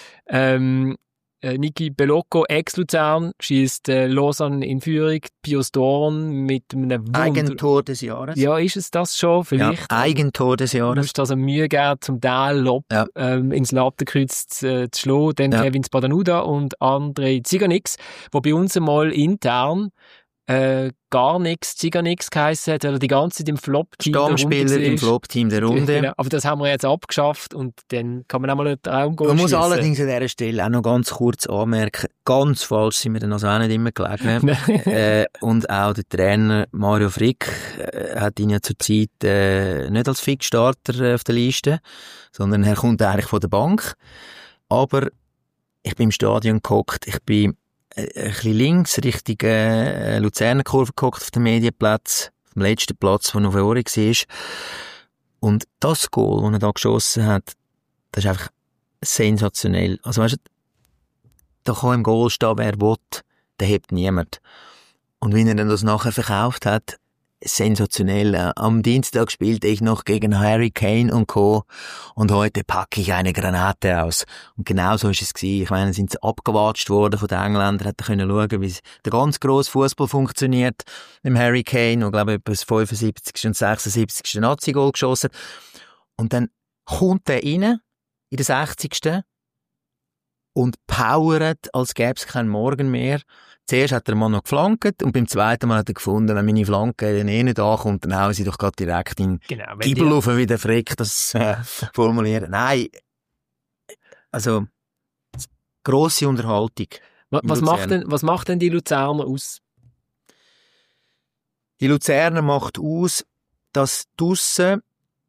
Ähm, äh, Niki Bellocco, Ex-Luzern, schießt äh, Lausanne in Führung, Pius Dorn mit einem Wunder- Eigentor des Jahres. Ja, ist es das schon? Vielleicht. Ja, Eigentor des Jahres. Du musst also Mühe geben, zum Teil Lob ja. ähm, ins Lattenkreuz äh, zu schlagen. Dann ja. Kevin Spadanuda und Andrei Ziganix, die bei uns einmal intern äh, gar nichts, Ziga nix geheissen hat, weil er die ganze Zeit im Flop-Team der Runde Stammspieler im Flop-Team der Runde. Genau, aber das haben wir jetzt abgeschafft und dann kann man auch mal einen Traum gehen. Man muss allerdings an dieser Stelle auch noch ganz kurz anmerken, ganz falsch sind wir dann also auch nicht immer gelegen. äh, und auch der Trainer Mario Frick äh, hat ihn ja zurzeit äh, nicht als Fixstarter äh, auf der Liste, sondern er kommt eigentlich von der Bank. Aber ich bin im Stadion gehockt, ich bin ein bisschen links, Richtung äh, Luzerner Kurve gehockt auf dem Medienplatz, auf dem letzten Platz, der noch vor Ori war. Und das Goal, das er da geschossen hat, das ist einfach sensationell. Also weißt du, da kann im Goal stehen, wer will, der hebt niemand. Und wie er dann das nachher verkauft hat, sensationell. Am Dienstag spielte ich noch gegen Harry Kane und Co. Und heute packe ich eine Granate aus. Und genau so ist es gewesen. Ich meine, sind sie abgewatscht worden von den Engländern, hätten können schauen, wie der ganz grosse Fußball funktioniert. Mit Harry Kane, und glaube ich, etwa das fünfundsiebzigste und sechsundsiebzigste Nazi-Goal geschossen. Und dann kommt er rein, in der sechzigsten und powert, als gäbe es keinen Morgen mehr. Zuerst hat der Mann noch geflankt und beim zweiten Mal hat er gefunden, wenn meine Flanke dann eh nicht ankommt, dann hauen sie doch gerade direkt in genau, Giebel auf, wie der Frick das äh, formuliert. Nein, also grosse Unterhaltung. Was, was, macht denn, was macht denn die Luzerner aus? Die Luzerner macht aus, dass draussen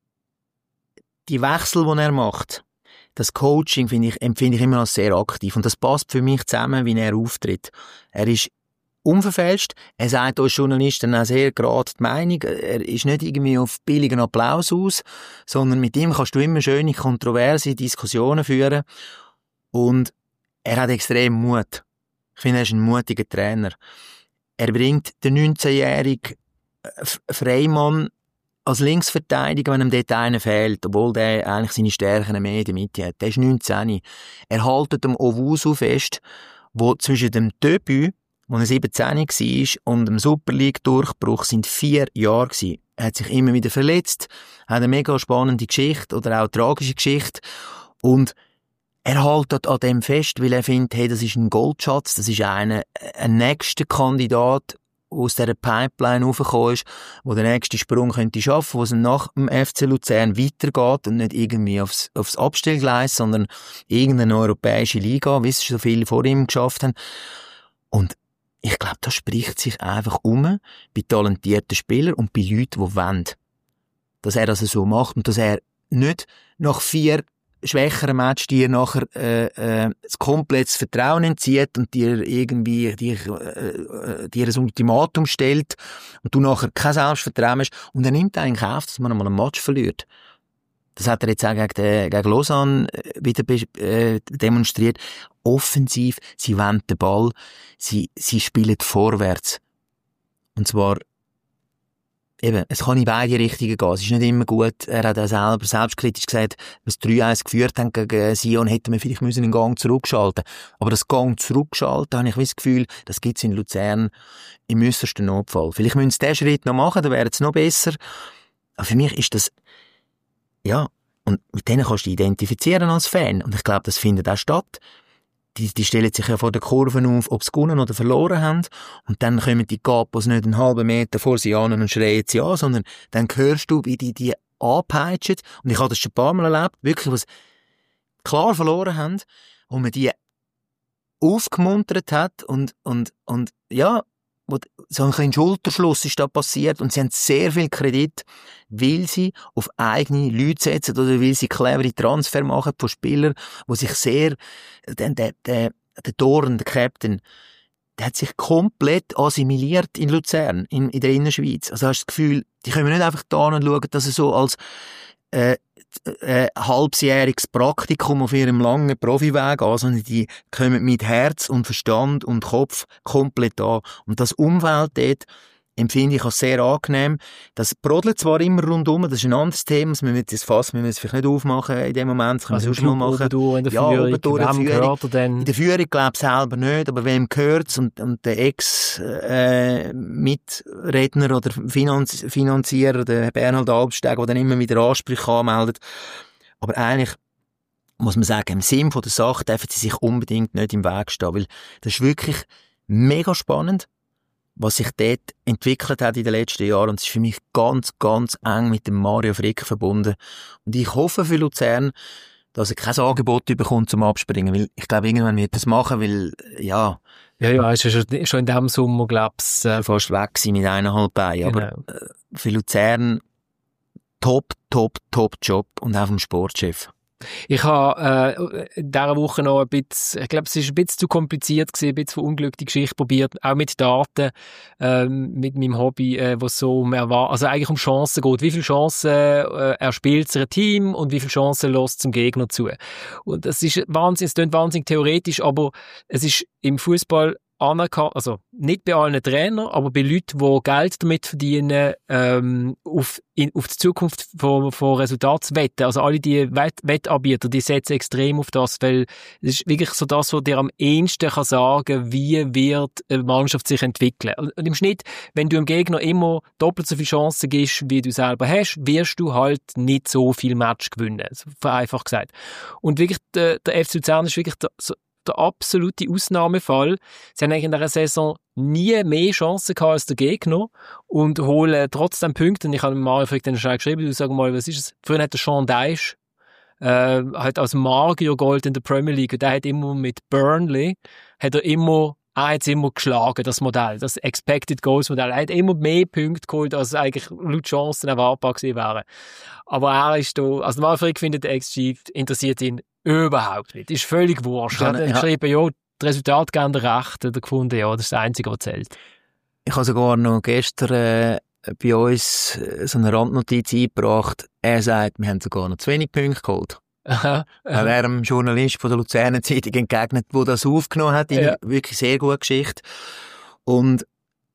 die Wechsel, die er macht, das Coaching finde ich, empfinde ich immer als sehr aktiv. Und das passt für mich zusammen, wie er auftritt. Er ist unverfälscht. Er sagt als Journalist dann auch sehr gerade die Meinung. Er ist nicht irgendwie auf billigen Applaus aus, sondern mit ihm kannst du immer schöne, kontroverse Diskussionen führen. Und er hat extrem Mut. Ich finde, er ist ein mutiger Trainer. Er bringt den neunzehnjährigen Freimann als Linksverteidiger, wenn ihm dort einer fehlt, obwohl der eigentlich seine Stärken mehr in der Mitte hat. Der ist neunzehn. Er haltet dem Owusu fest, wo zwischen dem Debüt, wo er siebzehn war, und dem Super League-Durchbruch sind vier Jahre gewesen. Er hat sich immer wieder verletzt, hat eine mega spannende Geschichte oder auch eine tragische Geschichte und er haltet an dem fest, weil er findet, hey, das ist ein Goldschatz, das ist einer, ein nächster Kandidat, aus dieser Pipeline raufgekommen ist, wo der nächste Sprung könnte schaffen, wo es nach dem F C Luzern weitergeht und nicht irgendwie aufs, aufs Abstellgleis, sondern irgendeine europäische Liga, wie es so viele vor ihm geschafft haben. Und ich glaube, das spricht sich einfach um bei talentierten Spielern und bei Leuten, die wollen. Dass er das so macht und dass er nicht nach vier schwächeren Match dir nachher äh, äh, das komplettes Vertrauen entzieht und dir irgendwie dir, äh, dir ein Ultimatum stellt und du nachher kein Selbstvertrauen hast. Und er nimmt eigentlich auf, dass man einmal einen Match verliert. Das hat er jetzt auch gegen, den, gegen Lausanne wieder äh, demonstriert. Offensiv, sie wollen den Ball, sie, sie spielen vorwärts. Und zwar eben, es kann in beide Richtungen gehen. Es ist nicht immer gut. Er hat auch selber selbstkritisch gesagt, was drei eins geführt haben gegen Sion, hätten wir vielleicht müssen den Gang zurückschalten. Aber das Gang zurückschalten, habe ich das Gefühl, das gibt es in Luzern im äussersten Notfall. Vielleicht müssen sie diesen Schritt noch machen, dann wäre es noch besser. Aber für mich ist das, ja, und mit denen kannst du dich identifizieren als Fan. Und ich glaube, das findet auch statt. Die, die stellen sich ja vor der Kurve auf, ob sie gewonnen oder verloren haben. Und dann kommen die Capos nicht einen halben Meter vor sie an und schreien sie an, sondern dann hörst du, wie die die anpeitschen. Und ich habe das schon ein paar Mal erlebt, wirklich, was klar verloren haben, wo man die aufgemuntert hat und, und, und, ja, wo so ein kleiner Schulterschluss ist da passiert und sie haben sehr viel Kredit, weil sie auf eigene Leute setzen oder weil sie clevere Transfer machen von Spielern, wo sich sehr, der, der, der, der Doran, der Captain, der hat sich komplett assimiliert in Luzern, in, in der Innerschweiz. Also hast du das Gefühl, die können nicht einfach da und schauen, dass er so als, äh, äh, halbjähriges Praktikum auf ihrem langen Profiweg an, sondern die kommen mit Herz und Verstand und Kopf komplett an. Und das Umfeld dort empfinde ich als sehr angenehm. Das brodelt zwar immer rundum, das ist ein anderes Thema, das müssen wir jetzt fast, wir müssen es vielleicht nicht aufmachen in dem Moment, das können also wir sonst mal machen. Oben in der ja, Führung, oben durch wem gehört er denn? In der Führung glaube ich selber nicht, aber wem gehört es und, und der Ex-Mitredner äh, oder Finanz- Finanzierer, der Bernhard Albsteg, der dann immer wieder Ansprüche anmeldet. Aber eigentlich muss man sagen, im Sinn von der Sache dürfen sie sich unbedingt nicht im Weg stehen, weil das ist wirklich mega spannend. was sich dort entwickelt hat in den letzten Jahren. Und es ist für mich ganz, ganz eng mit dem Mario Frick verbunden. Und ich hoffe für Luzern, dass er kein Angebot bekommt zum Abspringen. Weil ich glaube, irgendwann wird er das machen, weil, ja... Ja, ja, ist ja schon, schon in diesem Sommer, glaub's, äh, fast weg sein mit eineinhalb Beinen. Genau. Aber äh, für Luzern top, top, top Job und auch vom Sportchef. Ich habe äh, in dieser Woche noch ein bisschen, ich glaube, es ist ein bisschen zu kompliziert gewesen, ein bisschen verunglückte Geschichte probiert, auch mit Daten, ähm, mit meinem Hobby, äh, wo es so um erwar- also eigentlich um Chancen geht. Wie viele Chancen äh, erspielt sein Team und wie viele Chancen lässt zum Gegner zu. Und das ist wahnsinnig, es klingt wahnsinnig theoretisch, aber es ist im Fußball anerkannt, also nicht bei allen Trainern, aber bei Leuten, die Geld damit verdienen, ähm, auf, in, auf die Zukunft von, von Resultaten wetten. Also alle die Wett, Wettanbieter, die setzen extrem auf das, weil es ist wirklich so das, was dir am ehesten kann sagen, wie wird eine Mannschaft sich entwickeln. Und im Schnitt, wenn du dem Gegner immer doppelt so viele Chancen gibst, wie du selber hast, wirst du halt nicht so viel Match gewinnen. Vereinfacht gesagt. Und wirklich, der, der F C Luzern ist wirklich der, so, der absolute Ausnahmefall. Sie haben eigentlich in dieser Saison nie mehr Chancen gehabt als der Gegner und holen trotzdem Punkte. Und ich habe Mario Frick dann schon geschrieben, du sag mal, was ist es? Früher hat der Sean Dyche äh, halt als Magier Gold in der Premier League und der hat immer mit Burnley, hat er immer er hat es immer geschlagen, das Modell, das Expected Goals Modell. Er hat immer mehr Punkte geholt, als eigentlich laut Chancen erwartbar gewesen wären. Aber er ist da, also Mario Frick findet, der X G interessiert ihn überhaupt nicht. Ist völlig wurscht. Er hat ja geschrieben, ja, das Resultat geben dir recht. Hat er gefunden, ja, das ist das Einzige, was zählt. Ich habe sogar noch gestern äh, bei uns so eine Randnotiz eingebracht. Er sagt, wir haben sogar noch zu wenig Punkte geholt. Aha, aha. Er einem Journalist von der Luzerner Zeitung entgegnet, der das aufgenommen hat. Ja. Wirklich sehr gute Geschichte. Und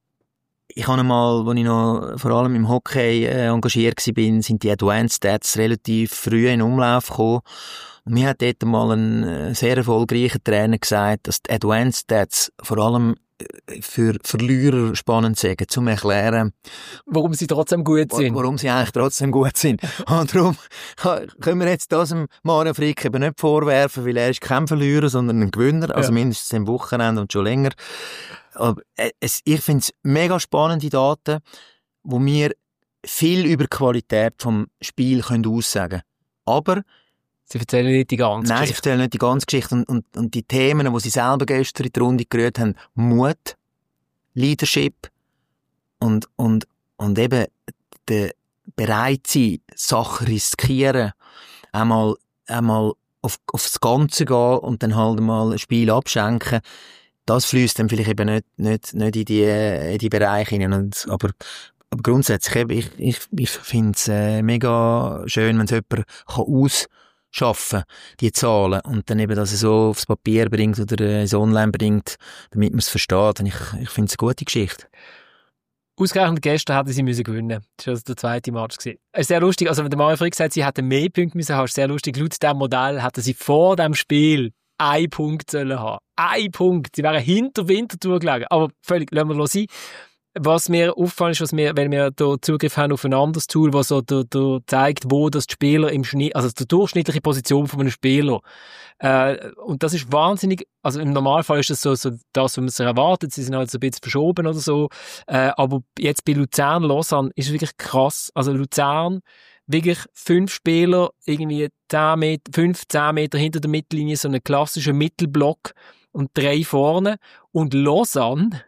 ich habe einmal, als ich noch vor allem im Hockey äh, engagiert war, sind die Advanced Stats relativ früh in Umlauf gekommen. Und mir hat dort mal ein sehr erfolgreicher Trainer gesagt, dass die Advanced Stats vor allem für Verlierer spannend sind, zum erklären, warum sie trotzdem gut sind. Warum sie eigentlich trotzdem gut sind. Und darum können wir jetzt das dem Mario Frick eben nicht vorwerfen, weil er ist kein Verlierer, sondern ein Gewinner, also ja. Mindestens am Wochenende und schon länger. Aber es, ich finde es mega spannende Daten, wo wir viel über die Qualität vom Spiel können aussagen können. Aber sie erzählen nicht die ganze Nein, Geschichte. sie erzählen nicht die ganze Geschichte. Und, und, und die Themen, die sie selber gestern in die Runde gerührt haben, Mut, Leadership und, und, und eben der bereit sein, Sachen riskieren, einmal, einmal auf, aufs Ganze gehen und dann halt mal ein Spiel abschenken, das fließt dann vielleicht eben nicht, nicht, nicht in die, in die Bereiche hinein. Und, aber, aber grundsätzlich, ich, ich, ich finde es äh, mega schön, wenn es jemand kann ausschaffen, die Zahlen, und dann eben das so aufs Papier bringt oder äh, ins Online bringt, damit man es versteht. Und ich, ich finde es eine gute Geschichte. Ausgerechnet gestern hätten sie müssen gewinnen. Das war also der zweite Match gewesen. Es ist sehr lustig, also wenn der Mario Frick sagt, sie hätten mehr Punkte müssen haben, ist sehr lustig. Laut diesem Modell hätten sie vor dem Spiel einen Punkt sollen haben. Ein Punkt. Sie wären hinter Winterthur gelegen. Aber völlig, lassen wir sein. Was mir auffällt, ist, was wir, weil wir da Zugriff haben auf ein anderes Tool, was so da, da zeigt, wo das die Spieler im Schnitt, also die durchschnittliche Position von einem Spieler. Äh, und das ist wahnsinnig, also im Normalfall ist das so, so das, was man sich erwartet. Sie sind halt so ein bisschen verschoben oder so. Äh, aber jetzt bei Luzern, Lausanne ist es wirklich krass. Also Luzern, wirklich fünf Spieler, irgendwie zehn Meter, fünf, zehn Meter hinter der Mittellinie, so einen klassischen Mittelblock und drei vorne. Und Lausanne,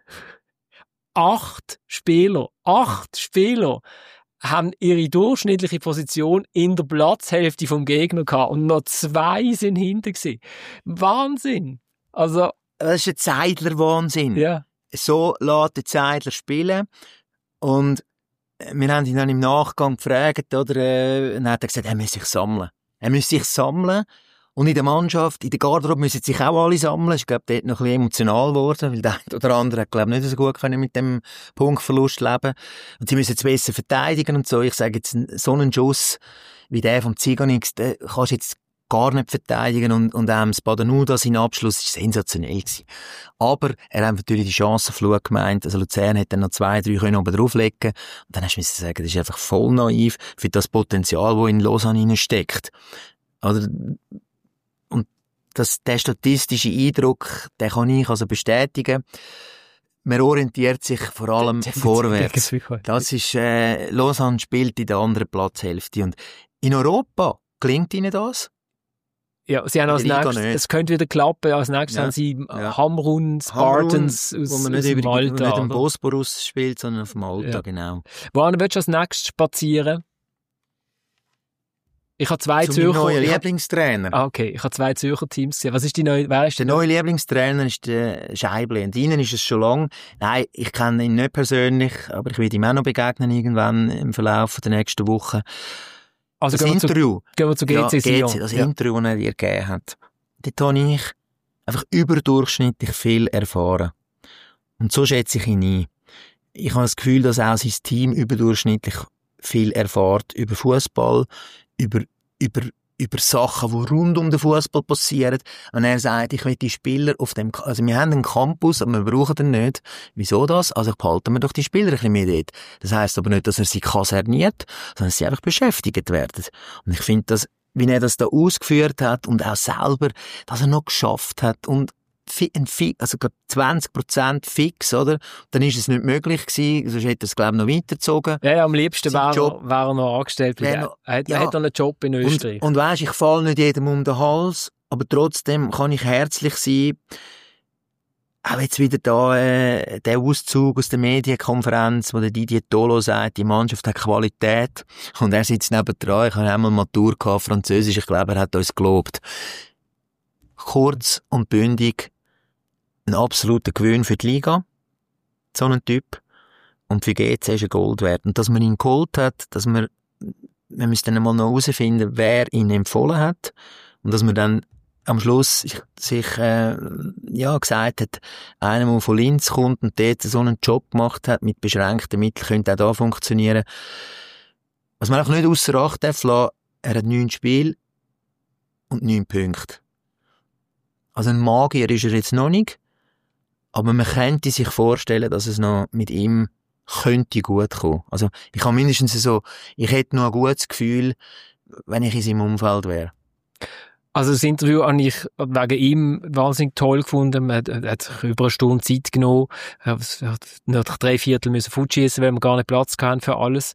acht Spieler, acht Spieler haben ihre durchschnittliche Position in der Platzhälfte vom Gegner gehabt und noch zwei sind hinten gewesen. Wahnsinn! Also, das ist ein Zeidler-Wahnsinn. Ja. So lässt der Zeidler spielen und wir haben ihn dann im Nachgang gefragt, oder, äh, und dann hat er gesagt, er müsse sich sammeln. Er müsse sich sammeln. Und in der Mannschaft, in der Garderobe müssen sich auch alle sammeln. Ich glaube, dort noch ein bisschen emotional geworden, weil der eine oder andere hat, glaube ich, nicht so gut können mit dem Punktverlust leben. Und sie müssen jetzt besser verteidigen und so. Ich sage jetzt, so einen Schuss wie der vom Ziganix, den kannst du jetzt gar nicht verteidigen. Und, und ähm, das Badenuda, sein Abschluss, war sensationell gewesen. Aber er hat natürlich die Chancenflut gemeint. Also Luzern hätte dann noch zwei, drei können oben drauflegen. Und dann hast du müssen sagen, das ist einfach voll naiv für das Potenzial, das in Lausanne steckt. Oder, und das, der statistische Eindruck, den kann ich also bestätigen. man orientiert sich vor allem vorwärts. Das ist, äh, Lausanne spielt in der anderen Platzhälfte. Und in Europa gelingt ihnen das? Ja, sie haben als nächstes, es könnte wieder klappen, als nächstes ja. haben sie ja. Hamrun Spartans Hamrun, aus, wo man nicht, über, Malta, nicht im Bosporus spielt, sondern auf Malta, ja. genau. Wohin willst du als nächstes spazieren? Ich habe zwei Zum Zürcher... neuen Lieblingstrainer. Ah, okay. Ich habe zwei Zürcher Teams gesehen. Was ist die neue... Wer ist der neue Lieblingstrainer ist der Scheible. Und ihnen ist es schon lange... Nein, ich kenne ihn nicht persönlich, aber ich werde ihm auch noch begegnen irgendwann im Verlauf der nächsten Woche. Also das Interview. Zu, gehen wir zu G C Sion. Ja, G C, das ja. Interview, das er dir gegeben hat. Dort habe ich einfach überdurchschnittlich viel erfahren. Und so schätze ich ihn ein. Ich habe das Gefühl, dass auch sein Team überdurchschnittlich viel erfährt über Fußball, über, über, über Sachen, die rund um den Fußball passieren. Und er sagt, ich will die Spieler auf dem, also wir haben einen Campus, aber wir brauchen den nicht. Wieso das? Also behalten wir doch die Spieler ein bisschen mehr dort. Das heisst aber nicht, dass er sie kaserniert, sondern dass sie einfach beschäftigt werden. Und ich finde das, wie er das da ausgeführt hat und auch selber, dass er noch geschafft hat und ein Fix, also gerade zwanzig Prozent fix, oder? Dann ist es nicht möglich gewesen, sonst hätte er es, glaube ich, noch weitergezogen. Ja, ja, am liebsten wäre er, wär er noch angestellt. Er, noch, er, hat, ja. er hat einen Job in Österreich. Und, und weisst, ich falle nicht jedem um den Hals, aber trotzdem kann ich herzlich sein. Auch jetzt wieder da, äh, der Auszug aus der Medienkonferenz, wo der Didier Tolo sagt, die Mannschaft hat Qualität. Und er sitzt nebendran, ich habe einmal Matur gehabt, Französisch, ich glaube, er hat uns gelobt. Kurz und bündig, ein absoluter Gewinn für die Liga, so ein Typ. Und für G C ist er Gold wert. Und dass man ihn geholt hat, dass man, wir müssen dann einmal noch herausfinden, wer ihn empfohlen hat. Und dass man dann am Schluss sich, sich äh, ja, gesagt hat, einer, der von Linz kommt und dort so einen Job gemacht hat, mit beschränkten Mitteln, könnte auch da funktionieren. Was man auch nicht ausser Acht darf lassen, er hat neun Spiele und neun Punkte. Also ein Magier ist er jetzt noch nicht, aber man könnte sich vorstellen, dass es noch mit ihm könnte gut kommen. Also ich habe mindestens so, ich hätte noch ein gutes Gefühl, wenn ich in seinem Umfeld wäre. Also das Interview habe ich wegen ihm wahnsinnig toll gefunden. Er hat, er hat sich über eine Stunde Zeit genommen. Er hat nach drei Viertel müssen fortschießen, weil wir gar nicht Platz hatten für alles.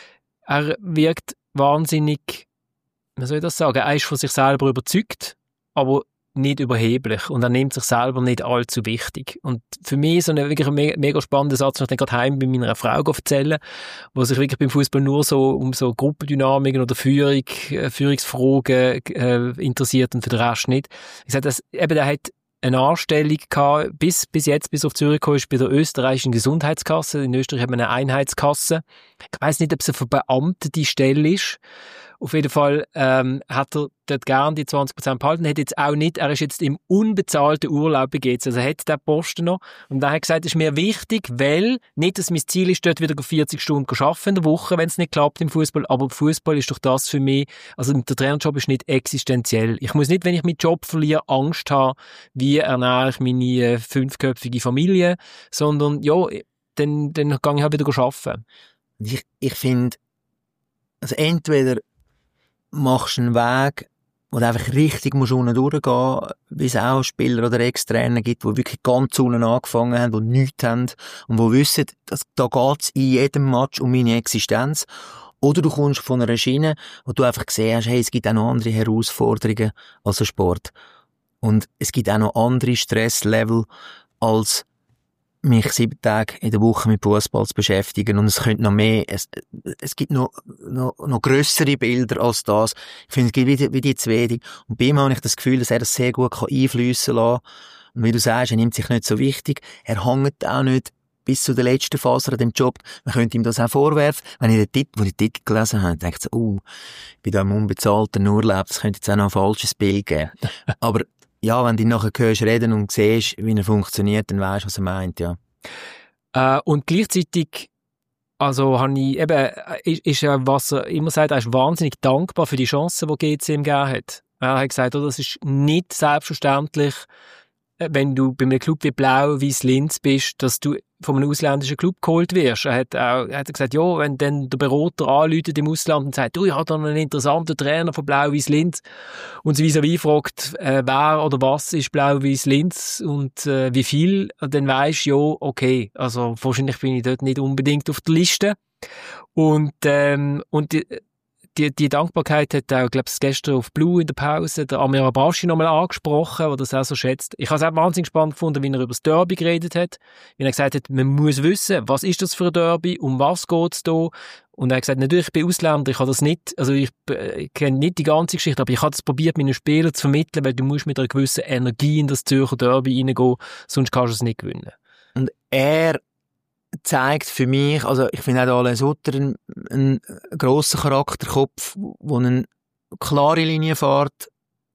Er wirkt wahnsinnig, wie soll ich das sagen, er ist von sich selber überzeugt, aber nicht überheblich und er nimmt sich selber nicht allzu wichtig. Und für mich ist so ein wirklich ein mega spannender Satz, den ich dann gerade heim bei meiner Frau erzählen, wo sich wirklich beim Fußball nur so um so Gruppendynamiken oder Führung, äh, Führungsfragen äh, interessiert und für den Rest nicht. Ich sage, dass eben, er hat eine Anstellung gehabt, bis, bis jetzt, bis auf Zürich gekommen ist, bei der österreichischen Gesundheitskasse. In Österreich hat man eine Einheitskasse. Ich weiss nicht, ob es eine verbeamtete Stelle ist. Auf jeden Fall ähm, hat er dort gern die zwanzig Prozent behalten. Er hat jetzt auch nicht, er ist jetzt im unbezahlten Urlaub begeben. Also er hat den Posten noch. Und dann hat er gesagt, es ist mir wichtig, weil nicht, dass mein Ziel ist, dort wieder vierzig Stunden zu arbeiten in der Woche, wenn es nicht klappt im Fußball. Aber Fußball ist doch das für mich, also der Trainerjob ist nicht existenziell. Ich muss nicht, wenn ich meinen Job verliere, Angst haben, wie ernähre ich meine äh, fünfköpfige Familie, sondern ja, dann, dann gehe ich halt wieder arbeiten. Ich, ich finde, also entweder machst du einen Weg, wo du einfach richtig musst unten durchgehen, wie es auch Spieler oder Ex-Trainer gibt, die wirklich ganz unten angefangen haben, die nichts haben und die wissen, dass, da geht es in jedem Match um meine Existenz. Oder du kommst von einer Schiene, wo du einfach gesehen hast, hey, es gibt auch noch andere Herausforderungen als der Sport. Und es gibt auch noch andere Stresslevel als mich sieben Tage in der Woche mit Fußball zu beschäftigen. Und es könnte noch mehr, es, es gibt noch, noch, noch grössere Bilder als das. Ich finde, es gibt wie die, wie die zwei Dinge. Und bei ihm habe ich das Gefühl, dass er das sehr gut einfliessen lassen kann. Und wie du sagst, er nimmt sich nicht so wichtig. Er hängt auch nicht bis zu der letzten Phase an dem Job. Man könnte ihm das auch vorwerfen. Wenn ich den Titel, wo ich den Titel gelesen habe, denke ich so, oh, ich bin da im unbezahlten Urlaub, das könnte jetzt auch noch ein falsches Bild geben. Aber ja, wenn du ihn nachher hörst reden und siehst, wie er funktioniert, dann weisst du, was er meint, ja. Äh, und gleichzeitig, also, habe ich eben, ist, ist ja, was er immer sagt, er ist wahnsinnig dankbar für die Chancen, die G C ihm gegeben hat. Er hat gesagt, oh, das ist nicht selbstverständlich, wenn du bei einem Club wie Blau-Weiss Linz bist, dass du von einem ausländischen Club geholt wirst. Er hat auch er hat gesagt, ja, wenn dann der Berater anruft im Ausland und sagt, du, ich habe da einen interessanten Trainer von Blau-Weiss Linz und sie vis-à-vis fragt, äh, wer oder was ist Blau-Weiss Linz und äh, wie viel, dann weisst du, ja, okay, also wahrscheinlich bin ich dort nicht unbedingt auf der Liste. Und, ähm, und die, Die, die Dankbarkeit hat auch, glaube ich, gestern auf Blue in der Pause der Amir Abashi nochmal angesprochen, der das auch so schätzt. Ich habe es auch wahnsinnig spannend gefunden, wie er über das Derby geredet hat. Wie er gesagt hat, man muss wissen, was ist das für ein Derby, um was geht es da? Und er hat gesagt, natürlich, ich bin Ausländer, ich habe das nicht, also ich, ich kenne nicht die ganze Geschichte, aber ich habe es probiert, meinen Spielern zu vermitteln, weil du musst mit einer gewissen Energie in das Zürcher Derby reingehen, sonst kannst du es nicht gewinnen. Und er zeigt für mich, also ich finde auch Alain Sutter ein, ein grosser Charakterkopf, der eine klare Linie fährt,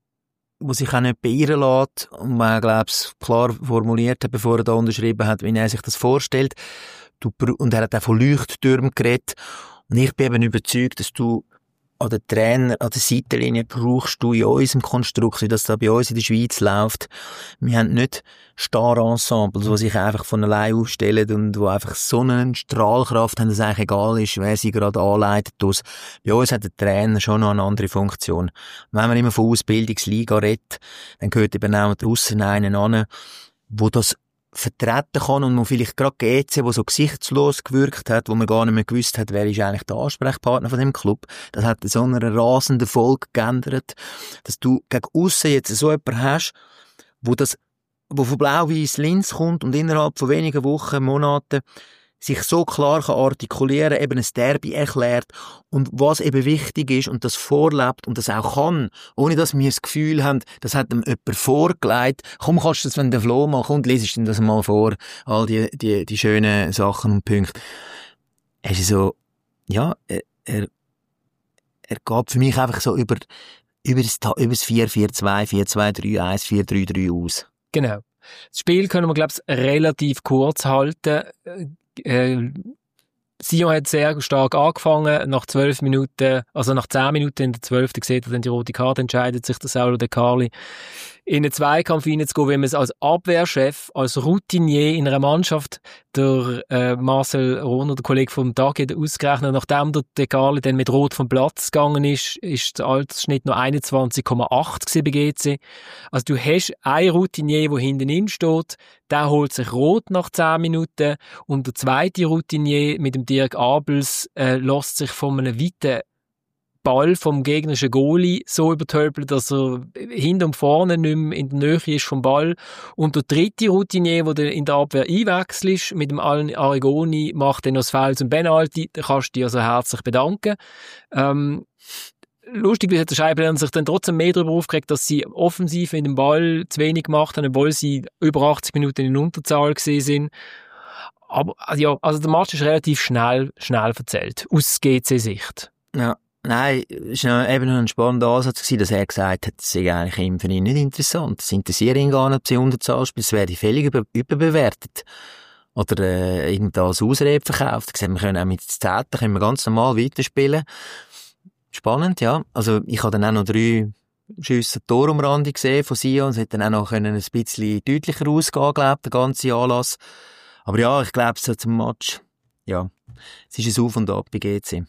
wo sich auch nicht beirren lässt und man, glaube ich, klar formuliert hat, bevor er da unterschrieben hat, wie er sich das vorstellt. Du, und er hat auch von Leuchttürmen geredet. Und ich bin eben überzeugt, dass du an der Trainer, an der Seitenlinie brauchst du in unserem Konstrukt, wie das da bei uns in der Schweiz läuft. Wir haben nicht Star-Ensembles, die sich einfach von allein aufstellen und die einfach so eine Strahlkraft haben, dass es eigentlich egal ist, wer sie gerade anleitet. Bei uns hat der Trainer schon noch eine andere Funktion. Und wenn man immer von Ausbildungsliga redet, dann gehört eben auch draussen einen an, wo das vertreten kann und wo vielleicht gerade G C, wo so gesichtslos gewirkt hat, wo man gar nicht mehr gewusst hat, wer ist eigentlich der Ansprechpartner von dem Club. Das hat so einen rasenden Erfolg geändert, dass du gegen aussen jetzt so jemanden hast, wo das, wo von Blau-Weiss Linz kommt und innerhalb von wenigen Wochen, Monaten sich so klar kann artikulieren, eben ein Derby erklärt und was eben wichtig ist und das vorlebt und das auch kann, ohne dass wir das Gefühl haben, das hat ihm jemand vorgelegt. Komm, kannst du das, wenn der Flo mal kommt, lesest du das mal vor, all die, die, die schönen Sachen und Punkte. Er ist so, ja, er, er, er geht für mich einfach so über, über das, über das vier vier zwei, vier zwei drei eins, vier drei drei aus. Genau. Das Spiel können wir, glaube ich, relativ kurz halten. Äh, Sion hat sehr stark angefangen, nach zwölf Minuten, also nach zehn Minuten in der zwölften sieht er dann die rote Karte, entscheidet sich der Saulo De Carli in einen Zweikampf reinzugehen, wenn man es als Abwehrchef, als Routinier in einer Mannschaft, der äh, Marcel Rohner, der Kollege vom Tag, hat ausgerechnet, nachdem der De Carli dann mit Rot vom Platz gegangen ist, ist der Altersschnitt noch einundzwanzig Komma acht bei G C. Also du hast einen Routinier, der hinten drin steht, der holt sich Rot nach zehn Minuten und der zweite Routinier mit dem Dirk Abels äh, lässt sich von einem weiten Ball vom gegnerischen Goalie so übertölpeln, dass er hinten und vorne nicht mehr in der Nähe ist vom Ball. Und der dritte Routinier, der in der Abwehr einwechselt, mit dem Arrigoni, macht dann noch das Foul zum Penalty. Da kannst du dir also herzlich bedanken. Ähm, lustig hat der Scheibenlerner sich dann trotzdem mehr darüber aufgeregt, dass sie offensiv in dem Ball zu wenig gemacht haben, obwohl sie über achtzig Minuten in Unterzahl gewesen sind. Aber ja, also der Match ist relativ schnell, schnell erzählt, aus G C-Sicht. Ja. Nein, es war eben noch ein spannender Ansatz gewesen, dass er gesagt hat, das sei eigentlich ihm für ihn nicht interessant. Das interessiert ihn gar nicht, ob sie Unterzahl spielen, es werde völlig über, überbewertet. Oder, äh, irgendwie als Ausrede verkauft. Er gesagt, wir können auch mit Zehnten, können wir ganz normal weiterspielen. Spannend, ja. Also, ich habe dann auch noch drei Schüsse Torumrandung gesehen von Sion. Es hätte dann auch noch können ein bisschen deutlicher ausgehen, glaube ich, der ganze Anlass. Aber ja, ich glaube, so zum Match, ja, es ist ein Auf und Ab bei G C.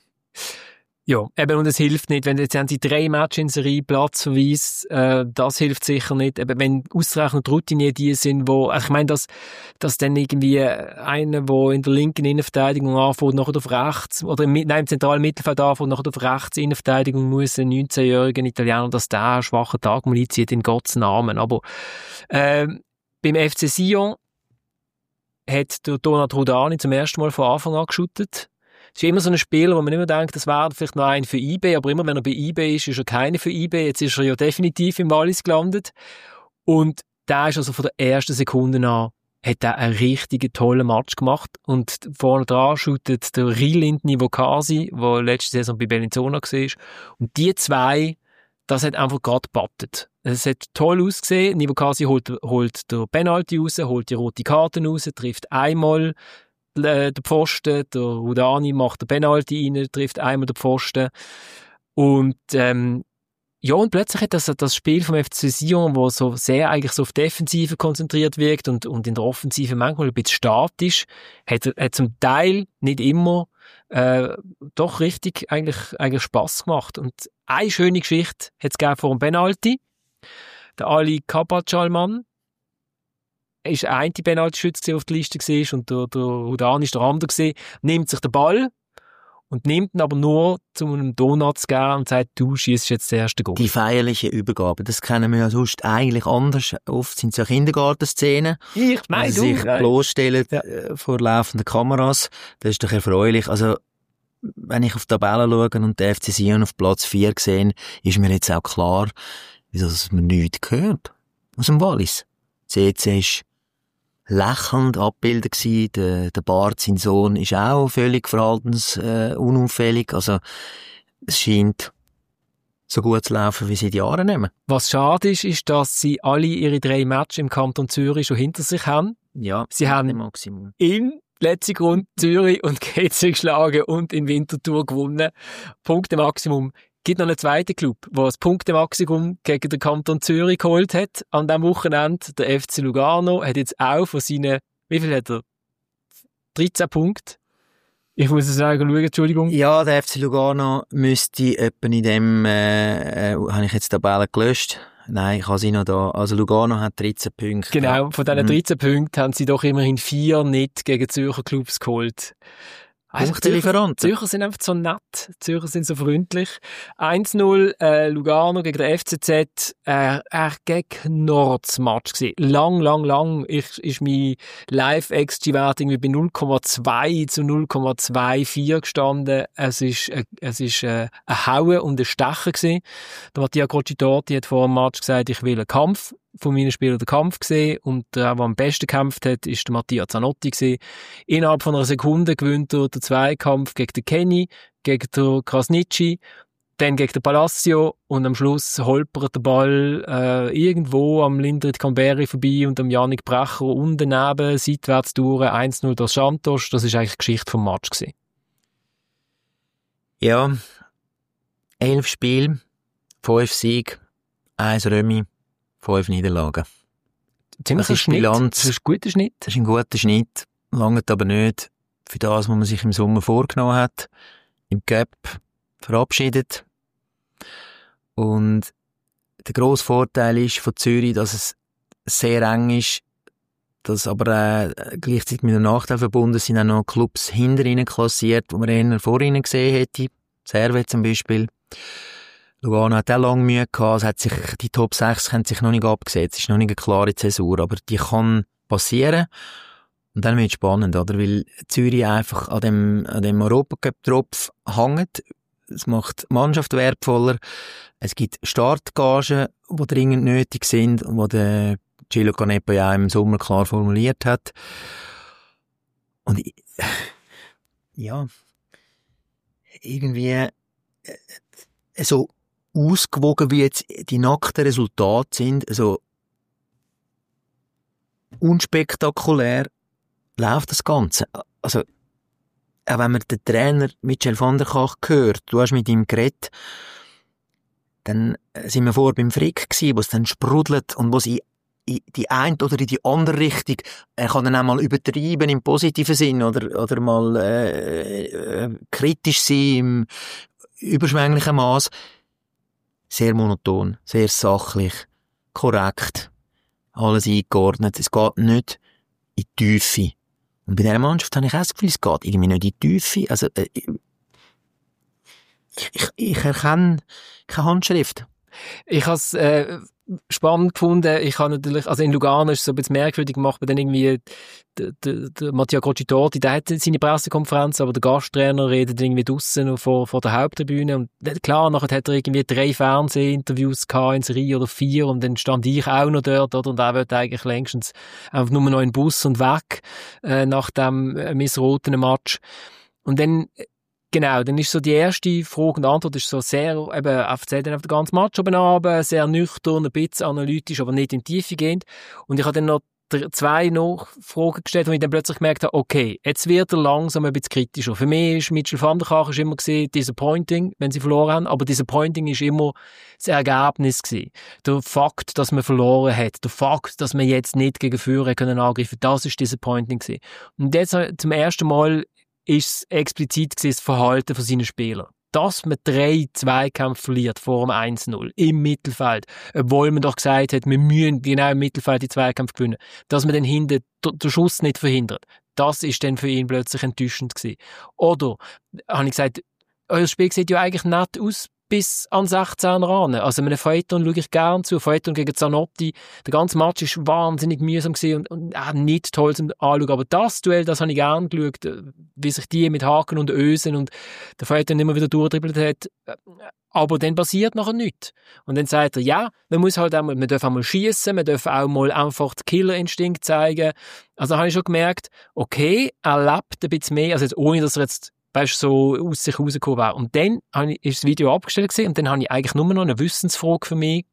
Ja, eben, und es hilft nicht, wenn jetzt haben sie drei Matches in Serie Platzverweis, äh, das hilft sicher nicht. Eben, wenn ausreichend Routinier die sind, wo, also ich meine, dass, dass dann irgendwie einer, der in der linken Innenverteidigung anfängt, nachher auf rechts, oder im, nein, im zentralen Mittelfeld anfängt, nachher auf rechts Innenverteidigung muss, ein neunzehnjähriger Italiener, dass der einen schwachen Tag mal einzieht, in Gottes Namen. Aber, äh, beim F C Sion hat der Donat Rudani zum ersten Mal von Anfang an geschuttet. Es ist immer so ein Spieler, wo man immer denkt, das wäre vielleicht noch ein für I B, aber immer wenn er bei I B ist, ist er keine für I B. Jetzt ist er ja definitiv im Wallis gelandet. Und der ist also von der ersten Sekunde an, hat er einen richtigen tollen Match gemacht. Und vorne dran shootet der Rilint Nivokasi, der letzte Saison bei Bellinzona war. Und die zwei, das hat einfach gerade gepattet. Es hat toll ausgesehen. Nivokasi holt, holt der Penalty raus, holt die rote Karte raus, trifft einmal der Pfosten, der Rudani macht den Penalty rein, trifft einmal den Pfosten und ähm, ja, und plötzlich hat das, das Spiel vom F C Sion, wo so sehr eigentlich so auf Defensive konzentriert wirkt und, und in der Offensive manchmal ein bisschen statisch, hat, hat zum Teil, nicht immer, äh, doch richtig eigentlich, eigentlich Spass gemacht. Und eine schöne Geschichte hat es gegeben vor dem Penalty. Der Ali Kabacalman ist der eine Penaltyschütze, der auf der Liste war, und der, der Hudan ist der andere gewesen, nimmt sich den Ball und nimmt ihn aber nur zu einem Donut zu geben und sagt, du schießt jetzt den ersten Goal. Die feierliche Übergabe, das kennen wir ja sonst eigentlich anders. Oft sind es ja Kindergartenszenen, ich meine, die sich nein. bloßstellen ja. vor laufenden Kameras. Das ist doch erfreulich. Also, wenn ich auf die Tabelle schaue und der F C Sion auf Platz vier sehe, ist mir jetzt auch klar, wieso man nichts gehört aus dem Wallis. C C ist lächelnd abgebildet gewesen. Der, der Bart, sein Sohn, ist auch völlig verhaltensunauffällig. Äh, also, es scheint so gut zu laufen, wie seit Jahren nehmen. Was schade ist, ist, dass sie alle ihre drei Matches im Kanton Zürich schon hinter sich haben. Ja, sie haben Maximum. in letzte Grund Zürich und G C geschlagen und in Winterthur gewonnen. Punkte Maximum. Gibt noch einen zweiten Club, der das Punktemaximum gegen den Kanton Zürich geholt hat. An diesem Wochenende, der F C Lugano, hat jetzt auch von seinen, wie viel hat er? dreizehn Punkte. Ich muss es sagen, schauen, Entschuldigung. Ja, der F C Lugano müsste etwa in dem, äh, äh, habe ich jetzt die Tabelle gelöscht? Nein, ich habe sie noch da. Also Lugano hat dreizehn Punkte. Genau, von diesen dreizehn mhm. Punkten haben sie doch immerhin vier nicht gegen Zürcher Clubs geholt. Also Punktelieferanten. Zürcher, Zürcher sind einfach so nett. Zürcher sind so freundlich. eins null äh, Lugano gegen den F C Z. Äh, ein Gegnermatch gewesen. Lang, lang, lang ich, ist mein Live-X G-Wert irgendwie bei null Komma zwei zu null Komma vierundzwanzig gestanden. Es ist, äh, es ist äh, ein Hauen und ein Stechen gewesen. Der Mattia Crocitorti hat vor dem Match gesagt, ich will einen Kampf. Von meinen Spielern den Kampf gesehen und der, der am besten gekämpft hat, ist der Mattia Zanotti gewesen. Innerhalb von einer Sekunde gewinnt er den Zweikampf gegen den Kenny, gegen den Krasnitschi, dann gegen den Palacio und am Schluss holpert der Ball äh, irgendwo am Lindrit Camberi vorbei und am Yannick Brecher und daneben seitwärts durch eins null durch Santos. Das ist eigentlich die Geschichte vom Match gewesen. Ja, elf Spiele, fünf Siege, eins Remis, fünf Niederlagen. Ziemlich ein Schnitt. Bilanz. Das ist ein guter Schnitt. Das ist ein guter Schnitt. Langt aber nicht für das, was man sich im Sommer vorgenommen hat. Im Cup verabschiedet. Und der grosse Vorteil ist von Zürich, dass es sehr eng ist, dass aber äh, gleichzeitig mit einem Nachteil verbunden sind auch noch Clubs hinter ihnen klassiert, die man eher vor ihnen gesehen hätte. Servet zum Beispiel. Lugano hat auch lange Mühe gehabt, es hat sich, die Top sechs haben sich noch nicht abgesetzt, es ist noch nicht eine klare Zäsur, aber die kann passieren. Und dann wird es spannend, oder? Weil Zürich einfach an dem, an dem Europacup-Tropf hängt. Es macht die Mannschaft wertvoller. Es gibt Startgagen, die dringend nötig sind und die der Gillo Canepa ja im Sommer klar formuliert hat. Und ich, ja, irgendwie äh, so ausgewogen, wie jetzt die nackten Resultate sind, also unspektakulär läuft das Ganze. Also, auch wenn man den Trainer Michel van der Kach hört, du hast mit ihm geredet, dann sind wir vorher beim Frick gewesen, wo es dann sprudelt und wo es in, in die eine oder in die andere Richtung, er kann dann auch mal übertreiben im positiven Sinn oder, oder mal äh, äh, kritisch sein im überschwänglichen Maß. Sehr monoton, sehr sachlich, korrekt, alles eingeordnet. Es geht nicht in die Tiefe. Und bei dieser Mannschaft habe ich auch das Gefühl, es geht irgendwie nicht in die Tiefe. Also, äh, ich, ich, ich erkenne keine Handschrift. Ich habe es äh, spannend gefunden. Ich habe natürlich, also in Lugano ist es so ein bisschen merkwürdig gemacht, weil dann irgendwie der, der, der Mattia Crocitorti, der hat seine Pressekonferenz, aber der Gasttrainer redet irgendwie draussen vor, vor der Haupttribüne und klar, nachher hat er irgendwie drei Fernsehinterviews gehabt in Serie oder vier und dann stand ich auch noch dort, oder? Und er wollte eigentlich längstens einfach nur noch in den Bus und weg äh, nach dem äh, missrotenen Match. Und dann genau, dann ist so die erste Frage und Antwort ist so sehr, eben, erzählt dann auf den ganzen Match oben runter, sehr nüchtern, ein bisschen analytisch, aber nicht in die Tiefe gehend. Und ich habe dann noch zwei Nachfragen gestellt, wo ich dann plötzlich gemerkt habe, okay, jetzt wird er langsam ein bisschen kritischer. Für mich ist Mitchell van der Kach immer gesehen, disappointing, wenn sie verloren haben, aber disappointing ist immer das Ergebnis gewesen. Der Fakt, dass man verloren hat, der Fakt, dass man jetzt nicht gegen Führer können angreifen, das ist disappointing gewesen. Und jetzt zum ersten Mal ist es explizit gewesen, das Verhalten von seinen Spielern. Dass man drei Zweikämpfe verliert vor dem eins null im Mittelfeld, obwohl man doch gesagt hat, wir müssen genau im Mittelfeld die Zweikämpfe gewinnen, dass man dann hinten den Schuss nicht verhindert, das ist dann für ihn plötzlich enttäuschend gewesen. Oder, habe ich gesagt, euer Spiel sieht ja eigentlich nett aus, bis an sechzehn ran. Also einem Phaeton schaue ich gerne zu. Phaeton gegen Zanotti. Der ganze Match war wahnsinnig mühsam und, und äh, nicht toll zum Anschauen. Aber das Duell, das habe ich gerne geschaut, wie sich die mit Haken und Ösen und der Phaeton immer wieder durchdribbelt hat. Aber dann passiert nachher nichts. Und dann sagt er, ja, man muss halt auch mal, man darf auch mal schiessen, man darf auch mal einfach den Killerinstinkt zeigen. Also habe ich schon gemerkt, okay, er lebt ein bisschen mehr, also jetzt ohne, dass er jetzt weißt, so aus sich rausgekommen wäre. Und dann habe ich, ist das Video abgestellt gewesen, und dann habe ich eigentlich nur noch eine Wissensfrage für mich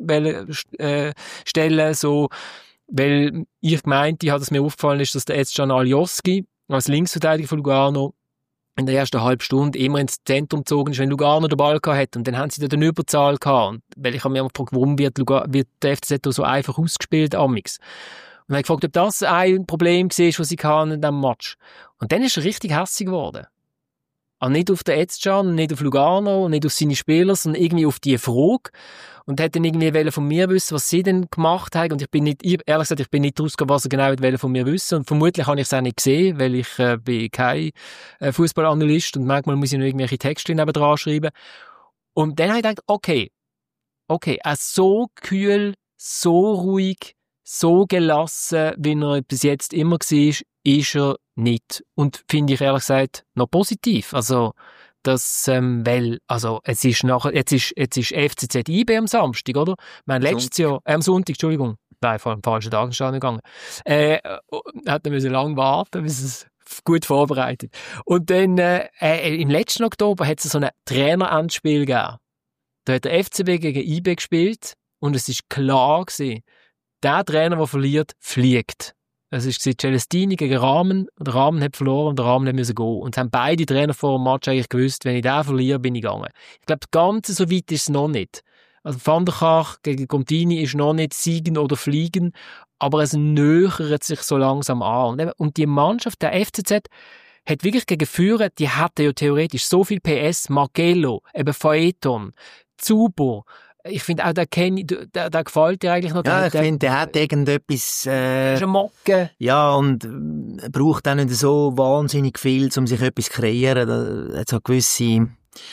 äh, stellen, so, weil ich gemeint, dass mir aufgefallen ist, dass der Özcan Alioski als Linksverteidiger von Lugano in der ersten halben Stunde immer ins Zentrum gezogen ist, wenn Lugano den Ball gehabt hat. Und dann haben sie dann eine Überzahl gehabt. Und weil ich habe mich gefragt, warum wird, Lugano, wird der F C Z so einfach ausgespielt, amix. Und ich habe gefragt, ob das ein Problem war, das sie hatten in diesem Match. Und dann ist er richtig hässig geworden. Also nicht auf den Özcan, nicht auf Lugano, nicht auf seine Spieler, sondern irgendwie auf die Frage. Und hat dann irgendwie von mir wissen, was sie denn gemacht haben. Und ich bin nicht, ehrlich gesagt, ich bin nicht rausgekommen, was er genau von mir wissen. Und vermutlich habe ich es auch nicht gesehen, weil ich äh, bin kein äh, Fußballanalyst und manchmal muss ich noch irgendwelche Texte nebendran schreiben. Und dann habe ich gedacht, okay, okay, auch so kühl, so ruhig, so gelassen, wie er bis jetzt immer war, ist er nicht. Und finde ich ehrlich gesagt noch positiv. Also, das, ähm, weil, also, es ist nachher, jetzt ist, jetzt ist F C Z I B am Samstag, oder? Wir haben letztes Jahr, äh, am Sonntag, Entschuldigung, nein, vor dem falschen Tag schon gegangen, äh, hat er müssen lang warten, bis es gut vorbereitet. Und dann, äh, äh, im letzten Oktober hat es so ein Trainerendspiel gegeben. Da hat der F C B gegen I B gespielt und es ist klar gewesen, der Trainer, der verliert, fliegt. Es war Celestini gegen Rahmen. Der Rahmen hat verloren und der Rahmen hat müssen gehen. Und es haben beide Trainer vor dem Match eigentlich gewusst, wenn ich den verliere, bin ich gegangen. Ich glaube, ganz so weit ist es noch nicht. Also Van der Kach gegen Contini ist noch nicht siegen oder fliegen, aber es nähert sich so langsam an. Und, und die Mannschaft, der F C Z, hat wirklich gegen Führer, die hatte ja theoretisch so viel P S, Margello, eben Phaeton, Zuber. Ich finde auch, der Kenny, der, der gefällt dir eigentlich noch. Ja, der, ich finde, der hat irgendetwas, äh, ist ein Mocke. Ja, und äh, braucht auch nicht so wahnsinnig viel, um sich etwas zu kreieren. Da hat so gewisse,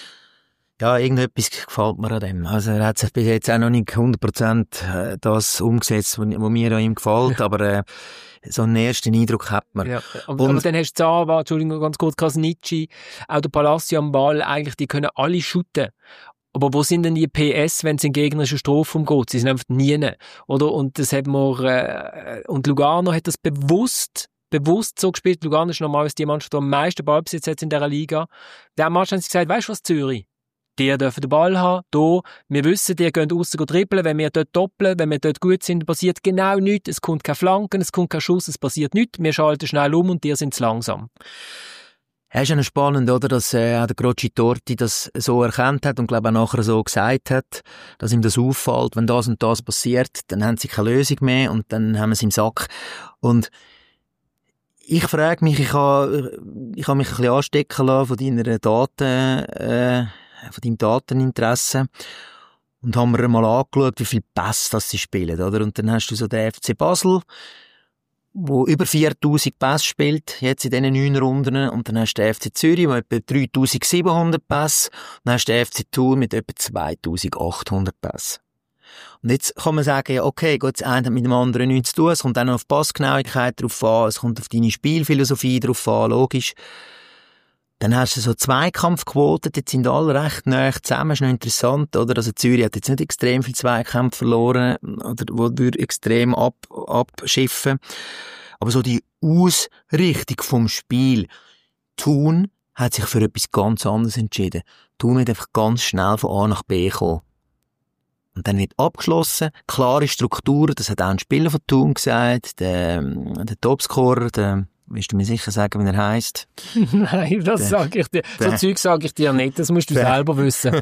ja, irgendetwas gefällt mir an dem. Also, er hat sich bis jetzt auch noch nicht hundert Prozent das umgesetzt, was mir an ihm gefällt, aber, äh, so einen ersten Eindruck hat man. Ja, aber, und, aber dann hast du Zava, Entschuldigung, ganz kurz, Kasnici, auch der Palacio am Ball, eigentlich, die können alle shooten. Aber wo sind denn die P S, wenn es in gegnerischen Strafraum geht? Sie sind einfach nie. Oder? Und das hat man, äh, und Lugano hat das bewusst, bewusst so gespielt. Lugano ist normalerweise die Mannschaft, die am meisten Ballbesitz hat in dieser Liga. Der Match haben sie gesagt, weißt du was, Zürich? Die dürfen den Ball haben, hier. Wir wissen, die gehen aussen dribbeln. Wenn wir dort doppeln, wenn wir dort gut sind, passiert genau nichts. Es kommt keine Flanken, es kommt kein Schuss, es passiert nichts. Wir schalten schnell um und die sind zu langsam. Es ist ja spannend, oder, dass äh, der Croci Torti das so erkannt hat und glaube auch nachher so gesagt hat, dass ihm das auffällt, wenn das und das passiert, dann haben sie keine Lösung mehr und dann haben wir es im Sack. Und ich frage mich, ich habe ich habe mich ein bisschen anstecken lassen von deiner Daten, äh, von deinem Dateninteresse und haben mir mal angeschaut, wie viel Pässe das sie spielen, oder? Und dann hast du so den F C Basel, wo über viertausend Pässe spielt, jetzt in diesen neun Runden. Und dann hast du den F C Zürich, der etwa dreitausendsiebenhundert Pässe. Dann hast du den F C Thun mit etwa zweitausendachthundert Pässe. Und jetzt kann man sagen, ja, okay, gut, das eine hat mit dem anderen nichts zu tun. Es kommt auch noch auf Passgenauigkeit drauf an. Es kommt auf deine Spielphilosophie drauf an, logisch. Dann hast du so Zweikampfquoten, die sind alle recht nahe zusammen, ist noch interessant, oder? Also Zürich hat jetzt nicht extrem viel Zweikampf verloren, oder, wodurch extrem ab, abschiffen. Aber so die Ausrichtung vom Spiel. Thun hat sich für etwas ganz anderes entschieden. Thun hat einfach ganz schnell von A nach B gekommen. Und dann wird abgeschlossen, klare Struktur, das hat auch ein Spieler von Thun gesagt, der, der Topscorer, der, willst du mir sicher sagen, wie er heisst? Nein, das sage ich dir. So Zeug sage ich dir nicht, das musst du der, selber wissen.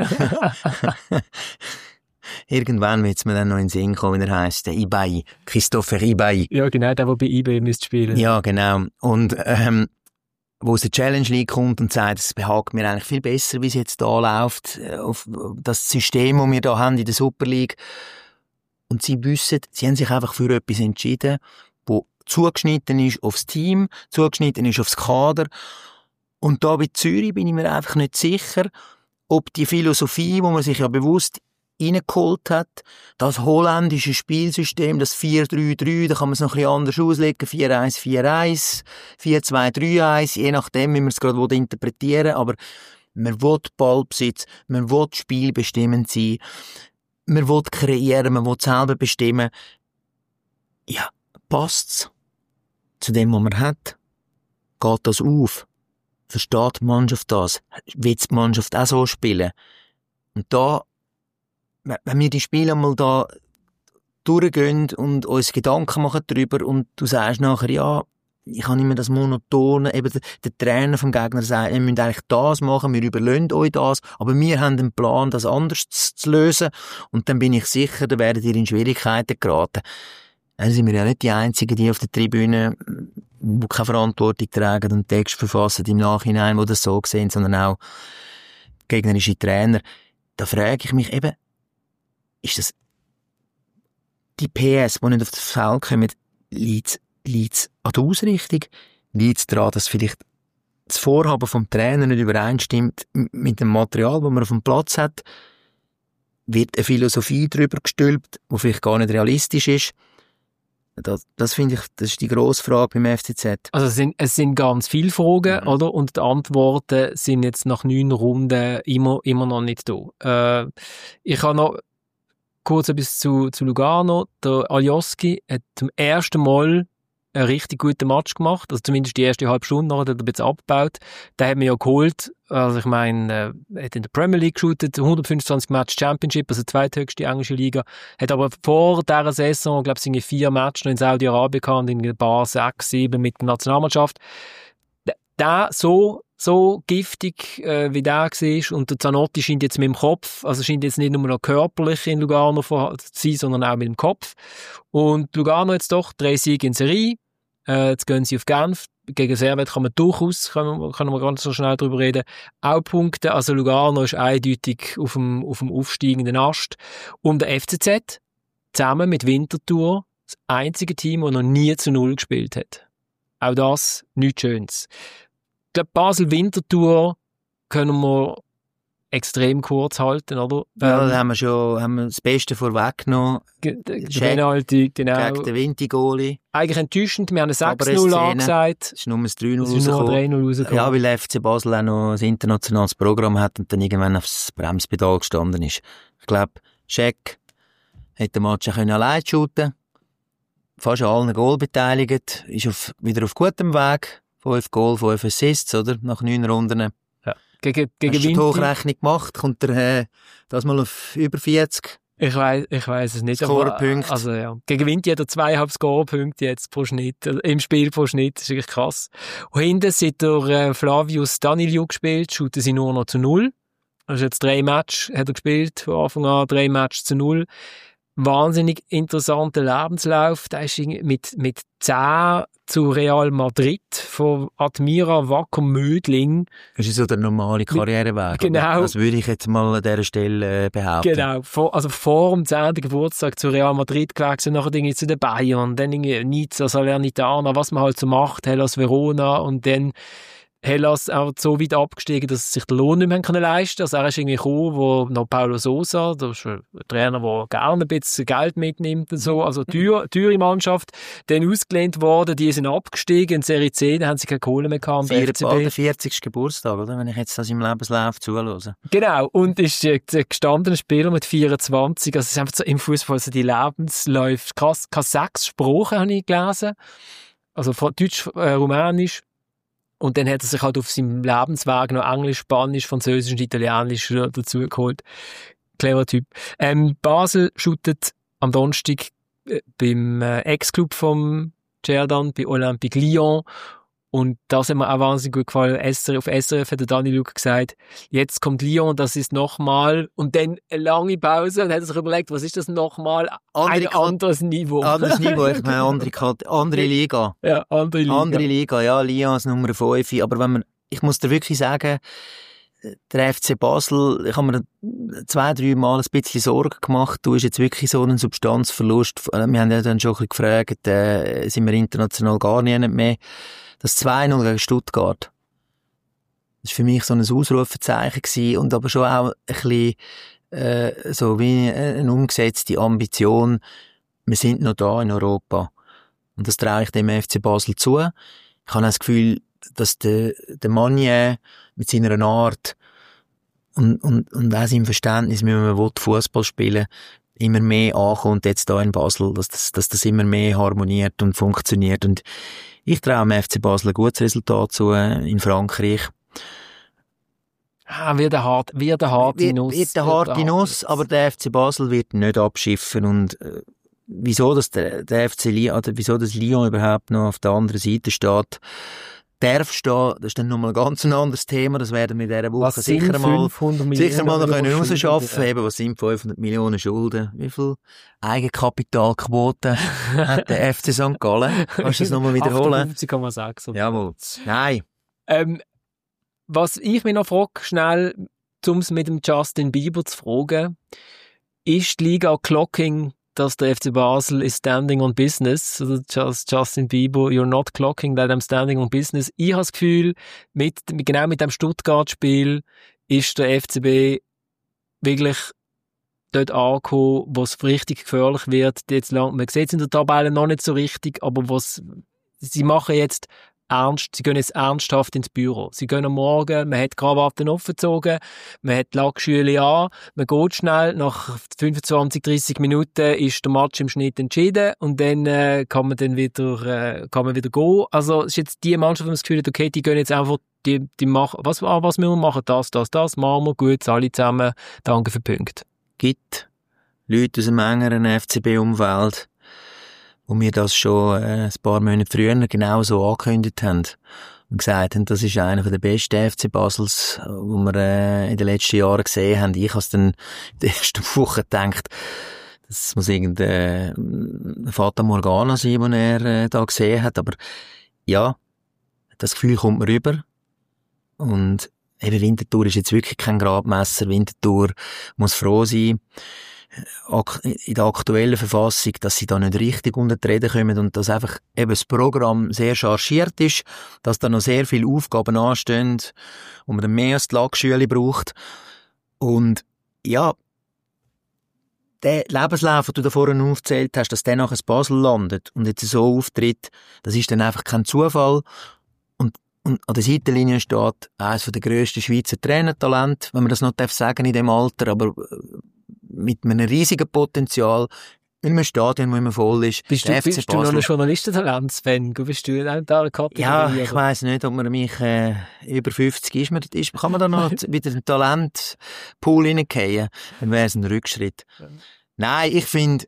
Irgendwann wird es mir dann noch in den Sinn kommen, wie er heisst, der Ibai, Christopher Ibai. Ja, genau, der, der bei eBay müsste spielen. Ja, genau. Und, ähm, wo es der Challenge League kommt und sagt, es behagt mir eigentlich viel besser, wie es jetzt da läuft, auf das System, das wir da haben in der Super League. Und sie wissen, sie haben sich einfach für etwas entschieden, wo zugeschnitten ist aufs Team, zugeschnitten ist aufs Kader. Und da bei Zürich bin ich mir einfach nicht sicher, ob die Philosophie, wo man sich ja bewusst reingeholt hat, das holländische Spielsystem, das vier drei drei, da kann man es noch ein bisschen anders auslegen, vier eins vier eins, vier zwei drei eins, je nachdem, wie man es gerade interpretieren will, aber man will Ballbesitz, man will spielbestimmend sein, man will kreieren, man will selber bestimmen. Ja, passt's zu dem, was man hat? Geht das auf? Versteht die Mannschaft das? Will die Mannschaft auch so spielen? Und da, wenn wir die Spiele einmal da durchgehen und uns Gedanken machen darüber und du sagst nachher, ja, ich habe immer das Monotone, eben der, der Trainer vom Gegner sagt, wir müssen eigentlich das machen, wir überlassen euch das, aber wir haben den Plan, das anders zu, zu lösen und dann bin ich sicher, da werdet ihr in Schwierigkeiten geraten. Dann sind wir ja nicht die Einzigen, die auf der Tribüne, die keine Verantwortung tragen und Text verfassen im Nachhinein, die das so sehen, sondern auch gegnerische Trainer. Da frage ich mich eben, ist das die P S, die nicht auf das Feld kommen, liegt es an der Ausrichtung? Liegt es daran, dass vielleicht das Vorhaben vom Trainer nicht übereinstimmt mit dem Material, das man auf dem Platz hat? Wird eine Philosophie drüber gestülpt, die vielleicht gar nicht realistisch ist? Das, das finde ich, das ist die grosse Frage beim F C Z. Also es sind, es sind ganz viele Fragen, mhm. oder? Und die Antworten sind jetzt nach neun Runden immer, immer noch nicht da. Äh, ich habe noch kurz etwas zu, zu Lugano. Der Alioski hat zum ersten Mal einen richtig guten Match gemacht, also zumindest die erste halbe Stunde, nachher hat er ein bisschen abgebaut. Den haben wir ja geholt, also ich meine, er hat in der Premier League geshootet, hundertfünfundzwanzig Match Championship, also zweithöchste englische Liga, hat aber vor dieser Saison, glaube ich, vier Matches noch in Saudi-Arabien gehabt und in ein paar sechs, sieben mit der Nationalmannschaft. Der so so giftig, äh, wie der war, und der Zanotti scheint jetzt mit dem Kopf, also scheint jetzt nicht nur noch körperlich in Lugano zu sein, sondern auch mit dem Kopf. Und Lugano jetzt doch drei Siege in Serie, äh, jetzt gehen sie auf Genf, gegen Servet kann man durchaus, können wir, können wir ganz so schnell drüber reden, auch Punkte, also Lugano ist eindeutig auf dem, auf dem aufsteigenden Ast. Und der F C Z, zusammen mit Winterthur, das einzige Team, das noch nie zu Null gespielt hat. Auch das, nichts Schönes. Ich glaube, Basel-Winterthur können wir extrem kurz halten, oder? Ja, da haben wir schon haben wir das Beste vorweggenommen. Penalty, genau. Gegen den Vinti-Goalie. Eigentlich enttäuschend, wir haben ein sechs null angesagt. Es ist nur ein drei null rausgekommen. Ja, weil F C Basel auch noch ein internationales Programm hat und dann irgendwann aufs Bremspedal gestanden ist. Ich glaube, Scheck hätte den Match auch allein shooten können. Fast an allen Goal beteiligt. Ist auf, wieder auf gutem Weg. Fünf Goal, fünf Assists, oder? Nach neun Runden. Ja. Gegen, gegen Hast du die Hochrechnung gemacht? Kommt er äh, das mal auf über vierzig? Ich weiss, ich weiss es nicht. Scorepunkte. Also, ja. Gegen Winti hat er zweieinhalb Scorepunkte jetzt pro Schnitt. Also, im Spiel pro Schnitt. Das ist wirklich krass. Und hinten, seit der äh, Flavius Danilou gespielt, shooten sie nur noch zu null. Also jetzt drei Matches hat er gespielt, von Anfang an drei Matches zu null. Wahnsinnig interessanter Lebenslauf. Da ist mit, mit zehn zu Real Madrid von Admira Wacker Mödling. Das ist so der normale Karriereweg. Genau. Das würde ich jetzt mal an dieser Stelle äh, behaupten. Genau. Vor, also vor dem zehnten Geburtstag zu Real Madrid gewechselt, nachher irgendwie zu den Bayern, dann irgendwie Nizza, Salernitana, was man halt so macht, Hellas Verona und dann Hellas auch so weit abgestiegen, dass sie sich den Lohn nicht mehr leisten können. Also er ist irgendwie gekommen, wo noch Paulo Sousa, das ist ein Trainer, der gerne ein bisschen Geld mitnimmt und so, also teuer, teure Mannschaft, dann ausgelehnt worden, die sind abgestiegen in Serie C, da haben sie keine Kohle mehr gehabt. Der vierzigsten Geburtstag, oder? Wenn ich jetzt das im Lebenslauf zuhöre. Genau, und ist ein gestandener Spieler mit vierundzwanzig, also es ist einfach so im Fußball so die Lebensläufe, krass, kann sechs Sprachen habe ich gelesen, also Deutsch, äh, Rumänisch. Und dann hat er sich halt auf seinem Lebensweg noch Englisch, Spanisch, Französisch und Italienisch dazu geholt. cleverer Typ. Ähm, Basel shootet am Donnerstag äh, beim äh, Ex-Club vom Cerdan, bei Olympique Lyon. Und das hat mir auch wahnsinnig gut gefallen. S R F, auf S R F hat der Dani Luke gesagt, jetzt kommt Lyon, das ist nochmal, und dann eine lange Pause, und hat er sich überlegt, was ist das nochmal? Ein anderes Niveau. Anderes Niveau, ich meine, andere, andere Liga. Ja, andere Liga. Andere Liga, ja, Lyon ist Nummer fünf, aber wenn man, ich muss dir wirklich sagen, der F C Basel, ich habe mir zwei, drei Mal ein bisschen Sorgen gemacht, du hast jetzt wirklich so einen Substanzverlust, wir haben ja dann schon ein bisschen gefragt, äh, sind wir international gar nicht mehr. Das zwei null gegen Stuttgart, das war für mich so ein Ausrufezeichen gewesen und aber schon auch ein bisschen äh, so wie eine umgesetzte Ambition, wir sind noch da in Europa. Und das traue ich dem F C Basel zu. Ich habe das Gefühl, dass der, der Manier mit seiner Art und, und, und auch seinem Verständnis, wie man Fußball spielen will, immer mehr ankommt jetzt da in Basel, dass das, dass das immer mehr harmoniert und funktioniert. Und ich traue dem F C Basel ein gutes Resultat zu in Frankreich. Ah, wird eine harte, wird eine harte Nuss. Wird eine harte Nuss, aber der F C Basel wird nicht abschiffen. Und äh, wieso dass der, der F C Lyon, oder wieso das Lyon überhaupt noch auf der anderen Seite steht, darf stehen, das ist dann nochmal ganz ein anderes Thema, das werden wir in dieser Woche was sicher mal, sicher mal noch können rausschaffen, ja. eben, was sind fünfhundert Millionen Schulden, wie viel Eigenkapitalquote hat der F C Sankt Gallen? Kannst du das nochmal wiederholen? achtundfünfzig Komma sechs Jawohl. Nein. Ähm, was ich mich noch frage, schnell, um es mit dem Justin Bieber zu fragen, ist die Liga Clocking, dass der F C Basel ist standing on business, also Justin Bieber, you're not clocking that I'm standing on business. Ich habe das Gefühl, mit, genau mit dem Stuttgart-Spiel ist der F C B wirklich dort angekommen, wo es richtig gefährlich wird. Jetzt lang, man sieht es in der Tabelle noch nicht so richtig, aber was, sie machen jetzt ernst, sie gehen jetzt ernsthaft ins Büro. Sie gehen am Morgen, man hat Krawatten aufgezogen, man hat Lackschüle an, man geht schnell, nach fünfundzwanzig, dreissig Minuten ist der Match im Schnitt entschieden und dann äh, kann man dann wieder, äh, kann man wieder gehen. Also es ist jetzt die Mannschaft, die das Gefühl hat, okay, die gehen jetzt einfach, die, die machen, was, was müssen wir machen? Das, das, das, machen wir, gut, alle zusammen, danke für die Punkte. Gibt Leute aus einem engeren F C B-Umfeld, wo wir das schon äh, ein paar Monate früher genau so angekündigt haben und gesagt haben, das ist einer der besten F C Basels, wo wir äh, in den letzten Jahren gesehen haben. Ich habe es dann in der ersten Woche gedacht, das muss irgendein äh, Fata Morgana sein, den er äh, da gesehen hat, aber ja, das Gefühl kommt mir rüber und eben Winterthur ist jetzt wirklich kein Gradmesser. Winterthur muss froh sein, in der aktuellen Verfassung, dass sie da nicht richtig unter die Rede kommen und dass einfach eben das Programm sehr chargiert ist, dass da noch sehr viele Aufgaben anstehen, wo man dann mehr als die Lackschüle braucht. Und ja, der Lebenslauf, den du da vorhin aufgezählt hast, dass der nachher in Basel landet und jetzt so auftritt, das ist dann einfach kein Zufall. Und Und an der Seitenlinie steht eines der grössten Schweizer Trainertalente, wenn man das noch sagen in dem Alter, aber mit einem riesigen Potenzial, in einem Stadion, wo immer voll ist. Bist du, bist du noch ein Journalistentalent, Sven? Bist du in einer Kategorie? Ja, ich weiss nicht, ob man mich äh, über fünfzig ist, man, ist. Kann man da noch wieder einen Talentpool reingehen? Dann wäre es ein Rückschritt. Ja. Nein, ich finde,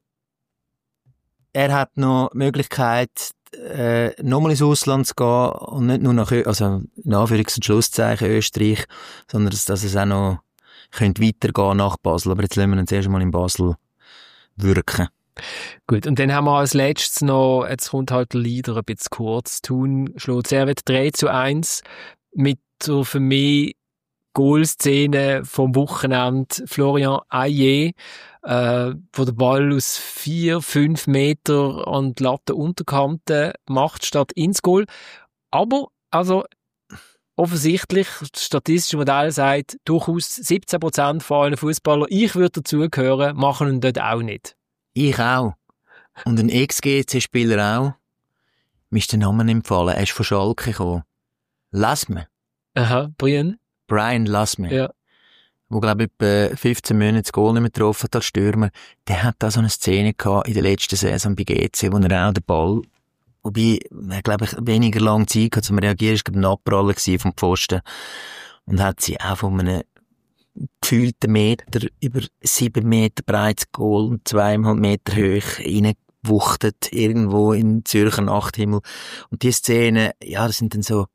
er hat noch die Möglichkeit, äh, nochmal ins Ausland zu gehen und nicht nur nach, also in Anführungs- und Schlusszeichen Österreich, sondern dass, dass es auch noch könnte weitergehen nach Basel. Aber jetzt lassen wir uns erst mal in Basel wirken. Gut, und dann haben wir als letztes noch, jetzt kommt halt der Leader ein bisschen kurz, Thun schlägt Servet drei zu eins mit so für mich Goalszene vom Wochenende Florian Ayer, äh, wo der Ball aus vier, fünf Meter an die Lattenunterkante macht statt ins Goal. Aber, also, offensichtlich, das statistische Modell sagt, durchaus siebzehn Prozent von allen Fußballern, ich würde dazugehören, machen ihn dort auch nicht. Ich auch. Und ein Ex-G C-Spieler auch. Mir ist der Name empfallen. Er ist von Schalke gekommen. Lasme. Aha, Brian. Brian Lasme. Ja. Wo, glaube ich, etwa fünfzehn Monate das Goal nicht mehr getroffen hat als Stürmer. Der hat da so eine Szene gehabt in der letzten Saison bei G C, wo er auch den Ball, wobei, er, glaube ich, weniger lange Zeit hatte, zum Reagieren, ist, glaube ich, ein Abprallen gewesen vom Pfosten. Und hat sie auch von einem gefühlten Meter, über sieben Meter breites Goal und zweieinhalb Meter hoch reingewuchtet, irgendwo im Zürcher Nachthimmel. Und die Szenen, ja, das sind dann so,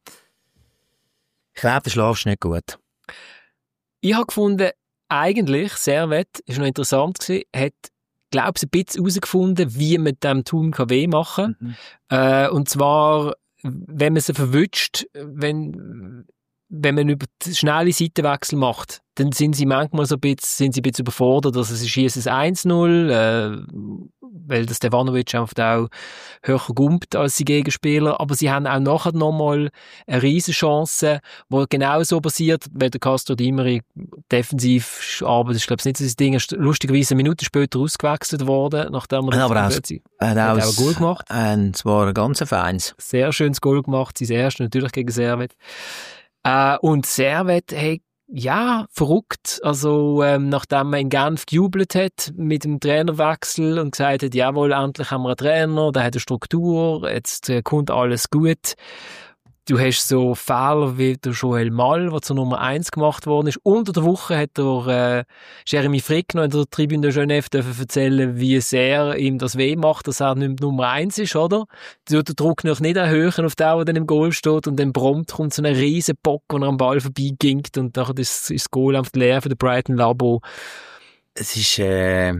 ich glaube, da schlafst du nicht gut. Ich habe gefunden, eigentlich, Servet, ist noch interessant gewesen, hat, glaube ich, ein bisschen herausgefunden, wie man dem Tun weh machen kann. Mhm. Äh, und zwar, wenn man sie verwünscht, wenn, wenn man über schnelle Seitenwechsel macht, dann sind sie manchmal so ein bisschen, sind sie ein bisschen überfordert. Also sie schießen eins null, äh, weil das Stevanovic einfach auch höher gumpt als die Gegenspieler. Aber sie haben auch nachher nochmal eine riesen Chance, wo genau so passiert, weil der Castro Dimeri defensiv arbeitet. Ich glaube, es ist nicht so das Ding, ist lustigerweise eine Minute später ausgewechselt worden, nachdem er aber auch, hat auch, auch ein Goal gemacht. Und zwar ein ganz feines. Sehr schönes Goal gemacht, sein erstes natürlich gegen Servet. Äh, und Servet hat ja, verrückt. Also, ähm, nachdem man in Genf gejubelt hat mit dem Trainerwechsel und gesagt hat, jawohl, endlich haben wir einen Trainer, der hat eine Struktur, jetzt äh, kommt alles gut. Du hast so Fehler wie der Joel Mal, der zur Nummer eins gemacht worden ist. Unter der Woche hat der äh, Jeremy Frick noch in der Tribune de Genève dürfen erzählen, wie sehr ihm das weh macht, dass er nicht mehr Nummer eins ist, oder? Du den Druck noch nicht erhöhen auf den, der dann im Goal steht und dann prompt kommt so ein riesen Bock, und er am Ball vorbeigingt und dann ist, ist das Goal einfach leer für den Brighton Labo. Es ist, äh,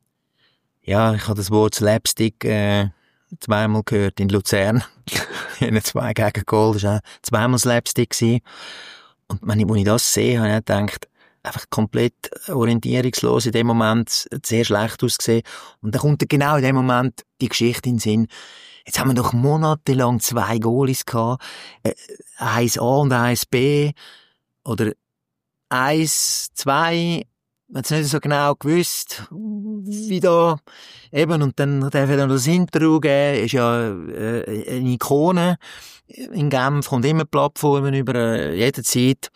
ja, ich habe das Wort Slapstick, äh, zweimal gehört in Luzern. in zwei Gegengol, das war auch zweimal Slapstick gewesen. Und wenn ich, als ich das sehe, habe ich gedacht, einfach komplett orientierungslos in dem Moment, sehr schlecht ausgesehen. Und dann kommt genau in dem Moment die Geschichte in den Sinn. Jetzt haben wir doch monatelang zwei Goalies gehabt. Äh, eins A und eins B. Oder eins, zwei. Man hat es nicht so genau gewusst, wie da eben, und dann darf er dann das Interview geben, ist ja äh, eine Ikone in Genf, kommt immer Plattformen über äh, jede Zeit.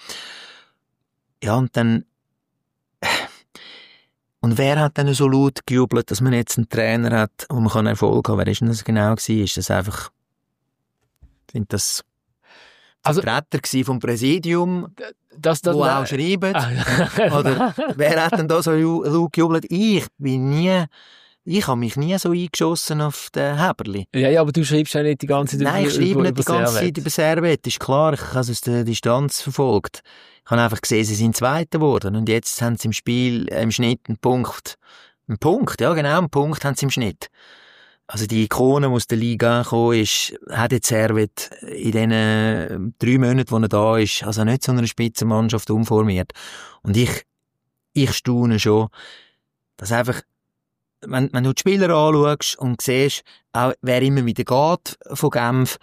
Ja, und dann und wer hat dann so laut gejubelt, dass man jetzt einen Trainer hat, wo man kann Erfolg haben? Wer ist denn das genau gewesen? Ist das einfach, sind das also, Vertreter vom Präsidium, das, das, wo auch schreiben? Oder wer hat denn da so laut gejubelt? Ich bin nie, ich habe mich nie so eingeschossen auf den Heberli. Ja, ja, aber du schreibst ja nicht die ganze Zeit Nein, über, ich schreibe über, nicht die ganze Servet. Zeit über Servet, ist klar, ich habe es aus der Distanz verfolgt. Ich habe einfach gesehen, sie sind Zweiter geworden und jetzt haben sie im Spiel, äh, im Schnitt einen Punkt. Einen Punkt, ja genau, einen Punkt haben sie im Schnitt. Also die Ikone, die aus der Liga gekommen ist, hat jetzt Servet in diesen drei Monaten, wo er da ist, also nicht so eine Spitzenmannschaft umformiert. Und ich, ich staune schon, dass einfach, wenn, wenn du die Spieler anschaust und siehst, auch wer immer wieder geht von Genf,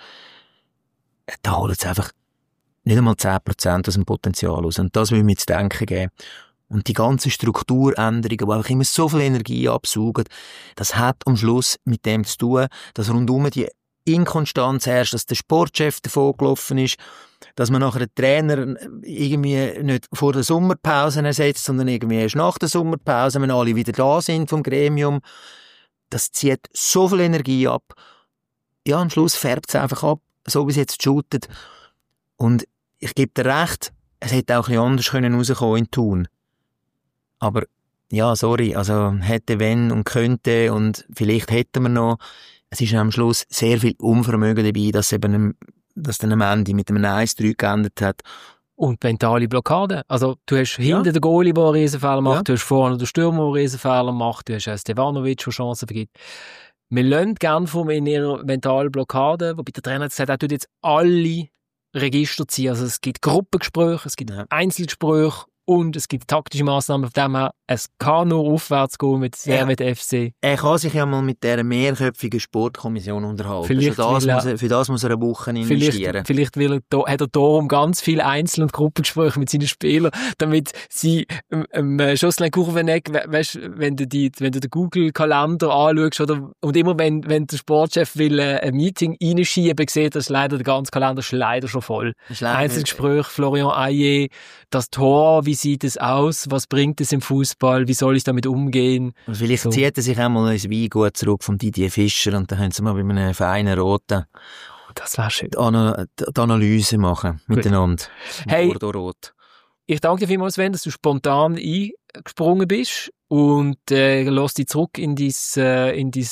da holt es einfach nicht einmal zehn Prozent aus dem Potenzial aus. Und das will mir zu denken geben. Und die ganzen Strukturänderungen, die einfach immer so viel Energie absaugen, das hat am Schluss mit dem zu tun, dass rundum die Inkonstanz herrscht, dass der Sportchef davon gelaufen ist, dass man nachher den Trainer irgendwie nicht vor der Sommerpause ersetzt, sondern irgendwie erst nach der Sommerpause, wenn alle wieder da sind vom Gremium. Das zieht so viel Energie ab. Ja, am Schluss färbt es einfach ab, so wie es jetzt shootet. Und ich gebe dir recht, es hätte auch ein bisschen anders können rauskommen in Thun. Aber, ja, sorry, also, hätte, wenn und könnte und vielleicht hätten wir noch, es ist am Schluss sehr viel Unvermögen dabei, dass eben, dass dann am Ende mit einem eins drei geändert hat. Und mentale Blockade. Also, du hast Ja. hinten den Goalie, der einen Riesenfehler macht, Ja. du hast vorne den Stürmer, der einen Riesenfehler macht, du hast einen Stevanovic, der Chancen vergibt. Wir lassen gerne von in ihrer mentalen Blockade, wobei der Trainer hat gesagt, er tut jetzt alle Register ziehen. Also, es gibt Gruppengespräche, es gibt Ja. Einzelgespräche und es gibt taktische Massnahmen, auf dem her, es kann nur aufwärts gehen mit Servet F C. Er kann sich ja mal mit dieser mehrköpfigen Sportkommission unterhalten. Vielleicht für, das will er- muss er, für das muss er eine Woche investieren. Vielleicht, vielleicht will er da, hat er darum ganz viele Einzel- und Gruppengespräche mit seinen Spielern, damit sie ähm, ähm, Jocelyn Courvenec, we weißt, wenn du die, wenn du den Google-Kalender anschaust, oder, und immer wenn, wenn der Sportchef will äh, ein Meeting reinschieben, sieht er, dass leider der ganze Kalender ist leider schon voll. Ist leider- Einzelgespräch, Florian Ayer, das Tor, wie sieht es aus, was bringt es im Fußball, wie soll ich damit umgehen? Und vielleicht So. zieht er sich einmal ins Weingut zurück vom Didier Fischer und dann können sie mal bei einem feinen Roten Das wäre schön. die, Ana die Analyse machen, Gut. miteinander. Hey. Bordeaux-Rot. ich danke dir vielmals, Sven, dass du spontan eingesprungen bist und äh, lass dich zurück in dein, äh, in dein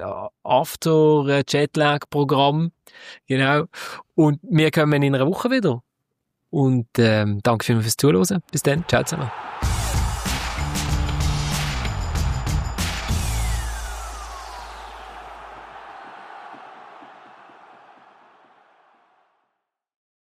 After-Jetlag-Programm. Genau. Und wir kommen in einer Woche wieder. Und ähm, danke vielmals fürs Zuhören. Bis dann. Ciao zusammen.